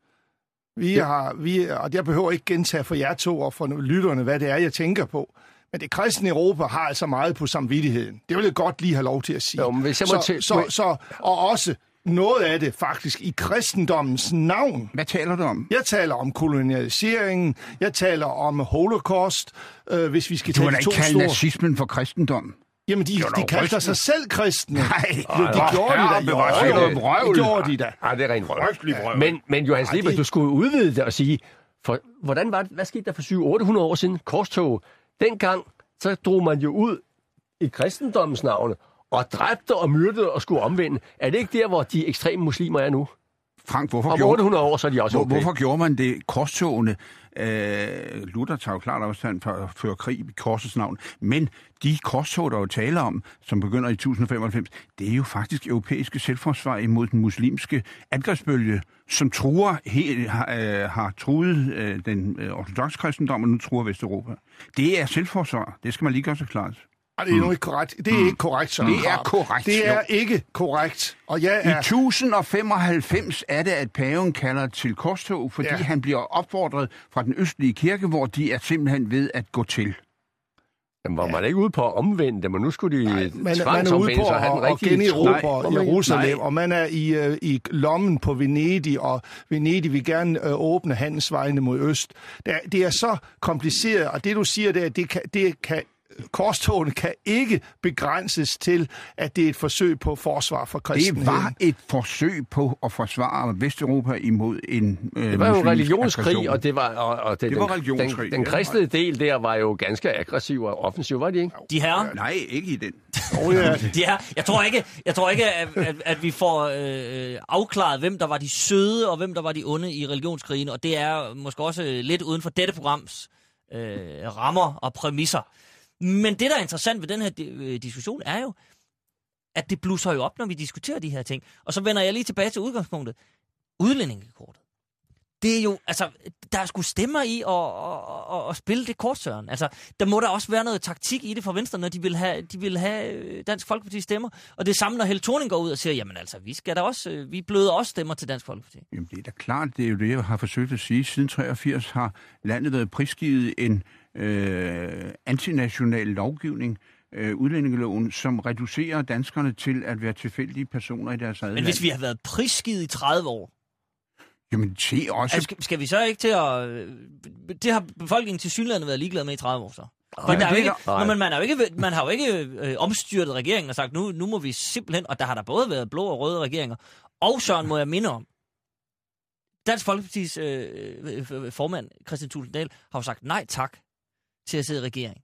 S6: Vi ja. har, vi, og jeg behøver ikke gentage for jer to og for lytterne, hvad det er, jeg tænker på. Men det kristne Europa har altså meget på samvittigheden. Det vil jeg godt lige have lov til at sige. Jo, men hvis jeg må så, t- så, så, og også noget af det faktisk i kristendommens navn.
S5: Hvad taler du om?
S6: Jeg taler om kolonialiseringen. Jeg taler om holocaust. Øh, hvis vi skal
S5: du
S6: tage
S5: de to store... Du vil ikke kalde nazismen for kristendom.
S6: Jamen, de, de kaldte sig selv kristne.
S5: Nej,
S6: det, de gjorde de da.
S5: Det
S6: gjorde de da.
S7: Ja, det er rent vrøvl. Men, men Johannes Liber, du skulle udvide det og sige, for, hvordan var det, hvad skete der for syv otte hundrede år siden? Korstog. Dengang, så drog man jo ud i kristendommens navne og dræbte og myrdede og skulle omvende. Er det ikke der, hvor de ekstreme muslimer er nu?
S5: Frank, hvorfor
S7: Om
S5: gjorde...
S7: otte hundrede år, så er de også okay.
S5: Hvorfor gjorde man det? Korstogene, øh, Luther tager jo klart afstand for at føre krig i korsets navn, men de korstog, der jo taler om, som begynder i tusind femoghalvfems, det er jo faktisk europæiske selvforsvar imod den muslimske angrebsbølge, som truer, helt, har, øh, har truet øh, den øh, ortodoxe kristendom, og nu truer Vesteuropa. Det er selvforsvar. Det skal man lige gøre så klart.
S6: Ej, det er nu ikke korrekt. Det er mm. ikke korrekt, Søren
S5: Det er korrekt.
S6: Det er jo. ikke korrekt. Og jeg er...
S5: I tusind femoghalvfems er det, at paven kalder til korstog, fordi ja. han bliver opfordret fra den østlige kirke, hvor de er simpelthen ved at gå til.
S7: Jamen, var man ikke ude på at omvende det, men nu skulle de
S6: Nej, man, man er ude på at, at, at generobre Jerusalem, og man er i, uh, i lommen på Venedig, og Venedig vil gerne uh, åbne handelsvejene mod øst. Det er, det er så kompliceret, og det du siger der, det kan... Det kan korstogene kan ikke begrænses til, at det er et forsøg på forsvar for kristenheden.
S5: Det var et forsøg på at forsvare Vesteuropa imod en øh,
S7: det var jo religionskrig, og det var og, og det,
S5: det var religionskrig.
S7: Den, den kristne del der var jo ganske aggressiv og offensiv, var de ikke?
S4: De her?
S5: Nej, ikke i den.
S6: Oh, ja.
S4: De her. Jeg tror ikke, jeg tror ikke at, at, at vi får øh, afklaret, hvem der var de søde og hvem der var de onde i religionskrigen, og det er måske også lidt uden for dette programs øh, rammer og præmisser. Men det, der er interessant ved den her diskussion, er jo, at det blusser jo op, når vi diskuterer de her ting. Og så vender jeg lige tilbage til udgangspunktet. Udlændingekortet. Det er jo, altså, der er sgu stemmer i at, at, at, at spille det kort, Søren. Altså, der må der også være noget taktik i det fra Venstre, når de vil have, de vil have Dansk Folkeparti stemmer. Og det er samme, når Helle Thorning går ud og siger, jamen altså, vi skal da også, vi bløder også stemmer til Dansk Folkeparti.
S5: Jamen, det er da klart, det er jo det, jeg har forsøgt at sige. Siden treogfirs har landet været prisgivet en øh, antinational lovgivning, øh, udlændingeloven, som reducerer danskerne til at være tilfældige personer i deres eget
S4: Men
S5: land.
S4: hvis vi har været prisgivet i tredive år,
S5: Jamen, se også...
S4: altså, skal, skal vi så ikke til at... Det har befolkningen til synligheden været ligeglad med i tredive år så. For
S5: Ja,
S4: der er jo
S5: det
S4: ikke,
S5: er
S4: når man, man, har jo ikke, man har jo ikke øh, omstyrtet regeringen og sagt, nu, nu må vi simpelthen... Og der har der både været blå og røde regeringer. Og Søren, må jeg minde om, Dansk Folkepartis øh, formand, Kristian Thulesen Dahl, har jo sagt nej tak til at sidde i regering.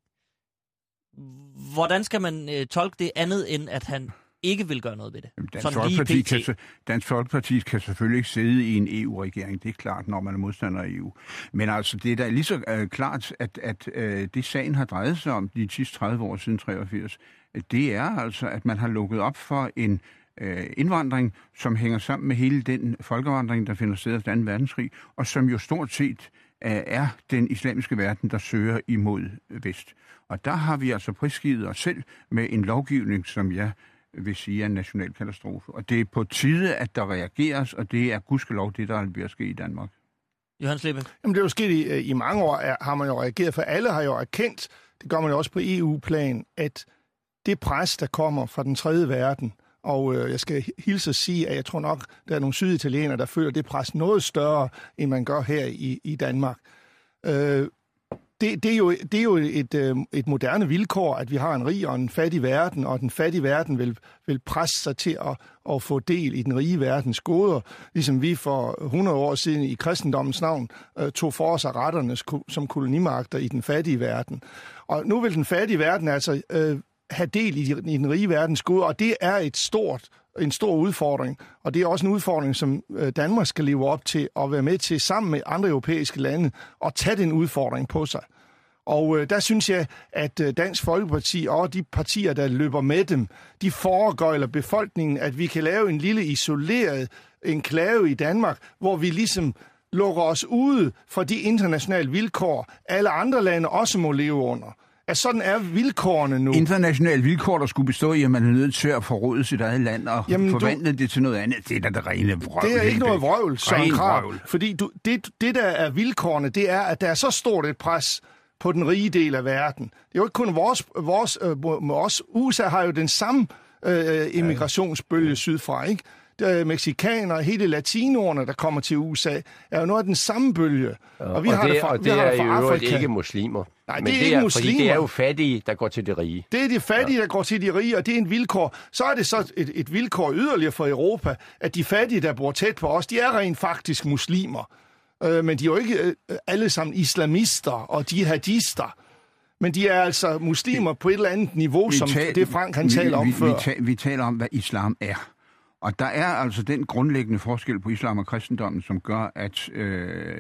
S4: Hvordan skal man øh, tolke det andet, end at han ikke vil gøre noget ved det?
S5: Dansk Folkeparti, kan, Dansk Folkeparti kan selvfølgelig ikke sidde i en E U-regering, det er klart, når man er modstander af E U. Men altså, det er da lige så øh, klart, at, at øh, det sagen har drejet sig om de sidste tredive år siden treogfirs, det er altså, at man har lukket op for en øh, indvandring, som hænger sammen med hele den folkevandring, der finder sted efter anden verdenskrig, og som jo stort set øh, er den islamiske verden, der søger imod vest. Og der har vi altså prisgivet os selv med en lovgivning, som jeg vil sige er en national katastrofe. Og det er på tide, at der reageres, og det er gudskelov det, der bliver sket i Danmark.
S4: Johan Slippe.
S6: Jamen det er jo sket i, i mange år, er, har man jo reageret, for alle har jo erkendt, det gør man jo også på E U-plan, at det pres, der kommer fra den tredje verden, og øh, jeg skal hilse at sige, at jeg tror nok, der er nogle syditalienere, der føler det pres noget større, end man gør her i, i Danmark. Øh, Det, det er jo, det er jo et, et moderne vilkår, at vi har en rig og en fattig verden, og den fattige verden vil, vil presse sig til at, at få del i den rige verdens goder, ligesom vi for hundrede år siden i kristendommens navn uh, tog for os af retterne som kolonimagter i den fattige verden. Og nu vil den fattige verden altså uh, have del i, i den rige verdens goder, og det er et stort en stor udfordring, og det er også en udfordring, som Danmark skal leve op til og være med til sammen med andre europæiske lande og tage den udfordring på sig. Og øh, der synes jeg, at øh, Dansk Folkeparti og de partier, der løber med dem, de foregøjler befolkningen, at vi kan lave en lille isoleret enklave i Danmark, hvor vi ligesom lukker os ude fra de internationale vilkår, alle andre lande også må leve under. At sådan er vilkårene nu.
S5: Internationale vilkår, der skulle bestå i, at man er nødt til at forråde sit eget land og
S6: Jamen,
S5: forvandle
S6: du...
S5: det til noget andet. Det er da det rene vrøvl.
S6: Det er ikke noget vrøvl, Søren Krag.
S5: Vrøvl.
S6: Fordi du, det, det, der er vilkårene, det er, at der er så stort et pres på den rige del af verden. Det er jo ikke kun vores... vores øh, med os. U S A har jo den samme øh, immigrationsbølge sydfra, ikke? Mexikanere, hele latinoerne, der kommer til U S A, er jo noget af den samme bølge.
S7: Ja, og vi og har det, det, fra, og det er det jo Afrika. Ikke muslimer.
S6: Nej,
S7: men
S6: det er
S7: det
S6: ikke
S7: er,
S6: muslimer.
S7: Fordi det er jo fattige, der går til det rige.
S6: Det er de fattige, ja. der går til de rige, og det er en vilkår. Så er det så et, et vilkår yderligere for Europa, at de fattige, der bor tæt på os, de er rent faktisk muslimer. Øh, men de er jo ikke øh, alle sammen islamister og jihadister. Men de er altså muslimer på et eller andet niveau, vi som tal, det Frank han vi, taler om
S5: vi,
S6: før.
S5: Vi, ta, vi taler om, hvad islam er. Og der er altså den grundlæggende forskel på islam og kristendommen, som gør, at øh,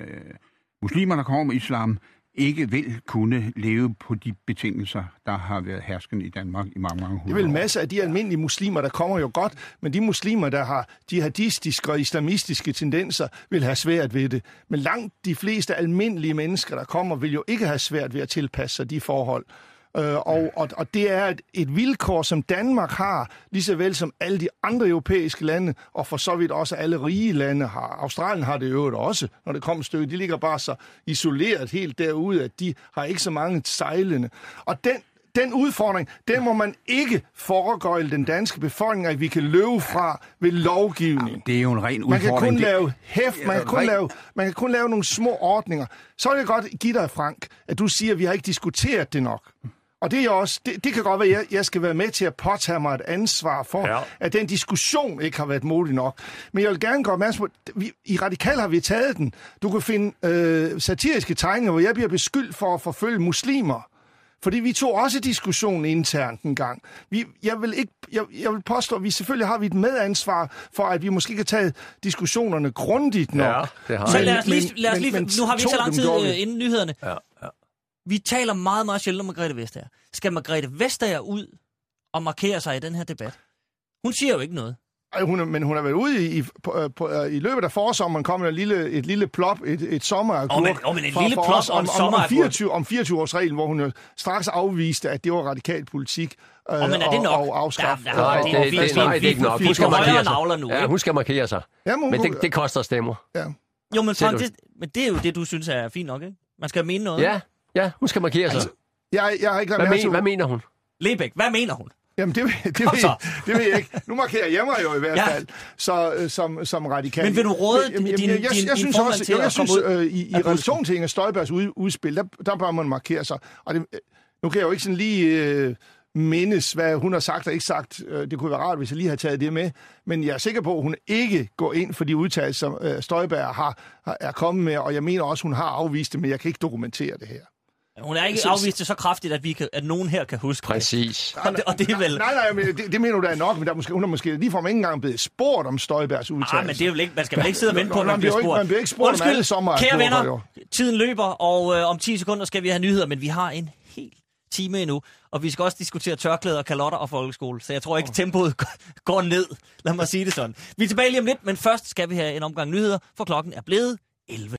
S5: muslimer, der kommer med islam, ikke vil kunne leve på de betingelser, der har været herskende i Danmark i mange, mange hundrede år.
S6: Det er vel masser af de almindelige muslimer, der kommer jo godt, men de muslimer, der har jihadistiske og islamistiske tendenser, vil have svært ved det. Men langt de fleste almindelige mennesker, der kommer, vil jo ikke have svært ved at tilpasse sig de forhold. Uh, og, og, og det er et, et vilkår, som Danmark har, lige så vel som alle de andre europæiske lande, og for så vidt også alle rige lande har. Australien har det i øvrigt også, når det kommer stykke. De ligger bare så isoleret helt derude, at de har ikke så mange sejlende. Og den, den udfordring, den må man ikke foregøjle den danske befolkning, at vi kan løbe fra ved lovgivning.
S5: Ja, det er jo en ren udfordring.
S6: Man kan kun lave hæft, man kan kun lave, man kan kun lave nogle små ordninger. Så vil jeg godt give dig, Frank, at du siger, at vi har ikke diskuteret det nok. Og det, er også, det, det kan godt være, at jeg, jeg skal være med til at påtage mig et ansvar for, ja. at den diskussion ikke har været modig nok. Men jeg vil gerne gå opmærksom på, at vi, i Radikal har vi taget den. Du kan finde øh, satiriske tegninger, hvor jeg bliver beskyldt for at forfølge muslimer. Fordi vi tog også diskussionen internt en gang. Vi, jeg, vil ikke, jeg, jeg vil påstå, at vi selvfølgelig har vi et medansvar for, at vi måske kan tage diskussionerne grundigt nok.
S7: Ja, det har
S4: Så lad os lige, lad os lige men, men, nu har vi ikke så lang tid øh, inden nyhederne. Ja, ja. Vi taler meget, meget sjældent om Margrethe Vestager. Skal Margrethe Vestager ud og markere sig i den her debat? Hun siger jo ikke noget.
S6: Ej, hun er, men hun har været ude i, på, på, i løbet af forsommeren, kom et lille, et lille plop, et, et sommeragurk.
S4: Oh, men, oh, men et for, lille plop og en sommeragurk.
S6: Om fireogtyve-årsreglen, hvor hun jo straks afviste, at det var radikal politik.
S4: Øh, oh, men er det nok?
S6: Og, og afskaffe.
S7: Der, der, nej, det, det, det, nej, det er ikke nok. Hun skal markere sig. Ja, hun skal markere sig. Ja, men, men det, det koster stemmer.
S6: Ja.
S4: Jo, men, Frank, det, men det er jo det, du synes er fint nok, ikke? Man skal mene noget.
S7: Ja, ja, hun skal markere sig. Altså,
S6: jeg, jeg har ikke
S7: hvad, men, hvad mener hun?
S4: Lebeck, hvad mener hun?
S6: Jamen, det, det, det, ved, det ved jeg ikke. Nu markerer jeg mig jo i hvert
S4: Ja.
S6: fald, så, øh, som, som radikal.
S4: Men vil du råde
S6: Jamen,
S4: din,
S6: jamen, jeg, jeg,
S4: din,
S6: jeg
S4: din
S6: synes
S4: formand
S6: også,
S4: til
S6: jeg,
S4: at
S6: jeg synes,
S4: komme ud
S6: øh, i, i relation til Inger Støjbergs ud, udspil, der, der bør man markere sig. Og det, nu kan jeg jo ikke sådan lige øh, mindes, hvad hun har sagt og ikke sagt. Det kunne være rart, hvis jeg lige havde taget det med. Men jeg er sikker på, at hun ikke går ind for de udtalelser, som øh, Støjberg har, har, er kommet med. Og jeg mener også, hun har afvist det, men jeg kan ikke dokumentere det her.
S4: Hun er ikke afvist det så kraftigt, at, vi kan, at nogen her kan huske
S8: Præcis.
S4: det. Og det, og det er vel...
S6: Nej, nej, men det, det mener du da er nok, men der er måske, hun er måske ligefrem ikke engang blevet spurgt om Støjbergs udtalelser.
S4: Ah, men det er vel ikke, man skal vel ikke sidde og vente på, at
S6: Nå,
S4: man bliver
S6: ikke,
S4: spurgt.
S6: man bliver ikke spurgt
S4: Undskyld,
S6: om alle sommer.
S4: kære venner, tiden løber, og øh, om ti sekunder skal vi have nyheder, men vi har en hel time endnu, og vi skal også diskutere tørklæder, kalotter og folkeskole, så jeg tror ikke, tempoet går ned. Lad mig sige det sådan. Vi er tilbage lige om lidt, men først skal vi have en omgang nyheder, for klokken er blevet elleve.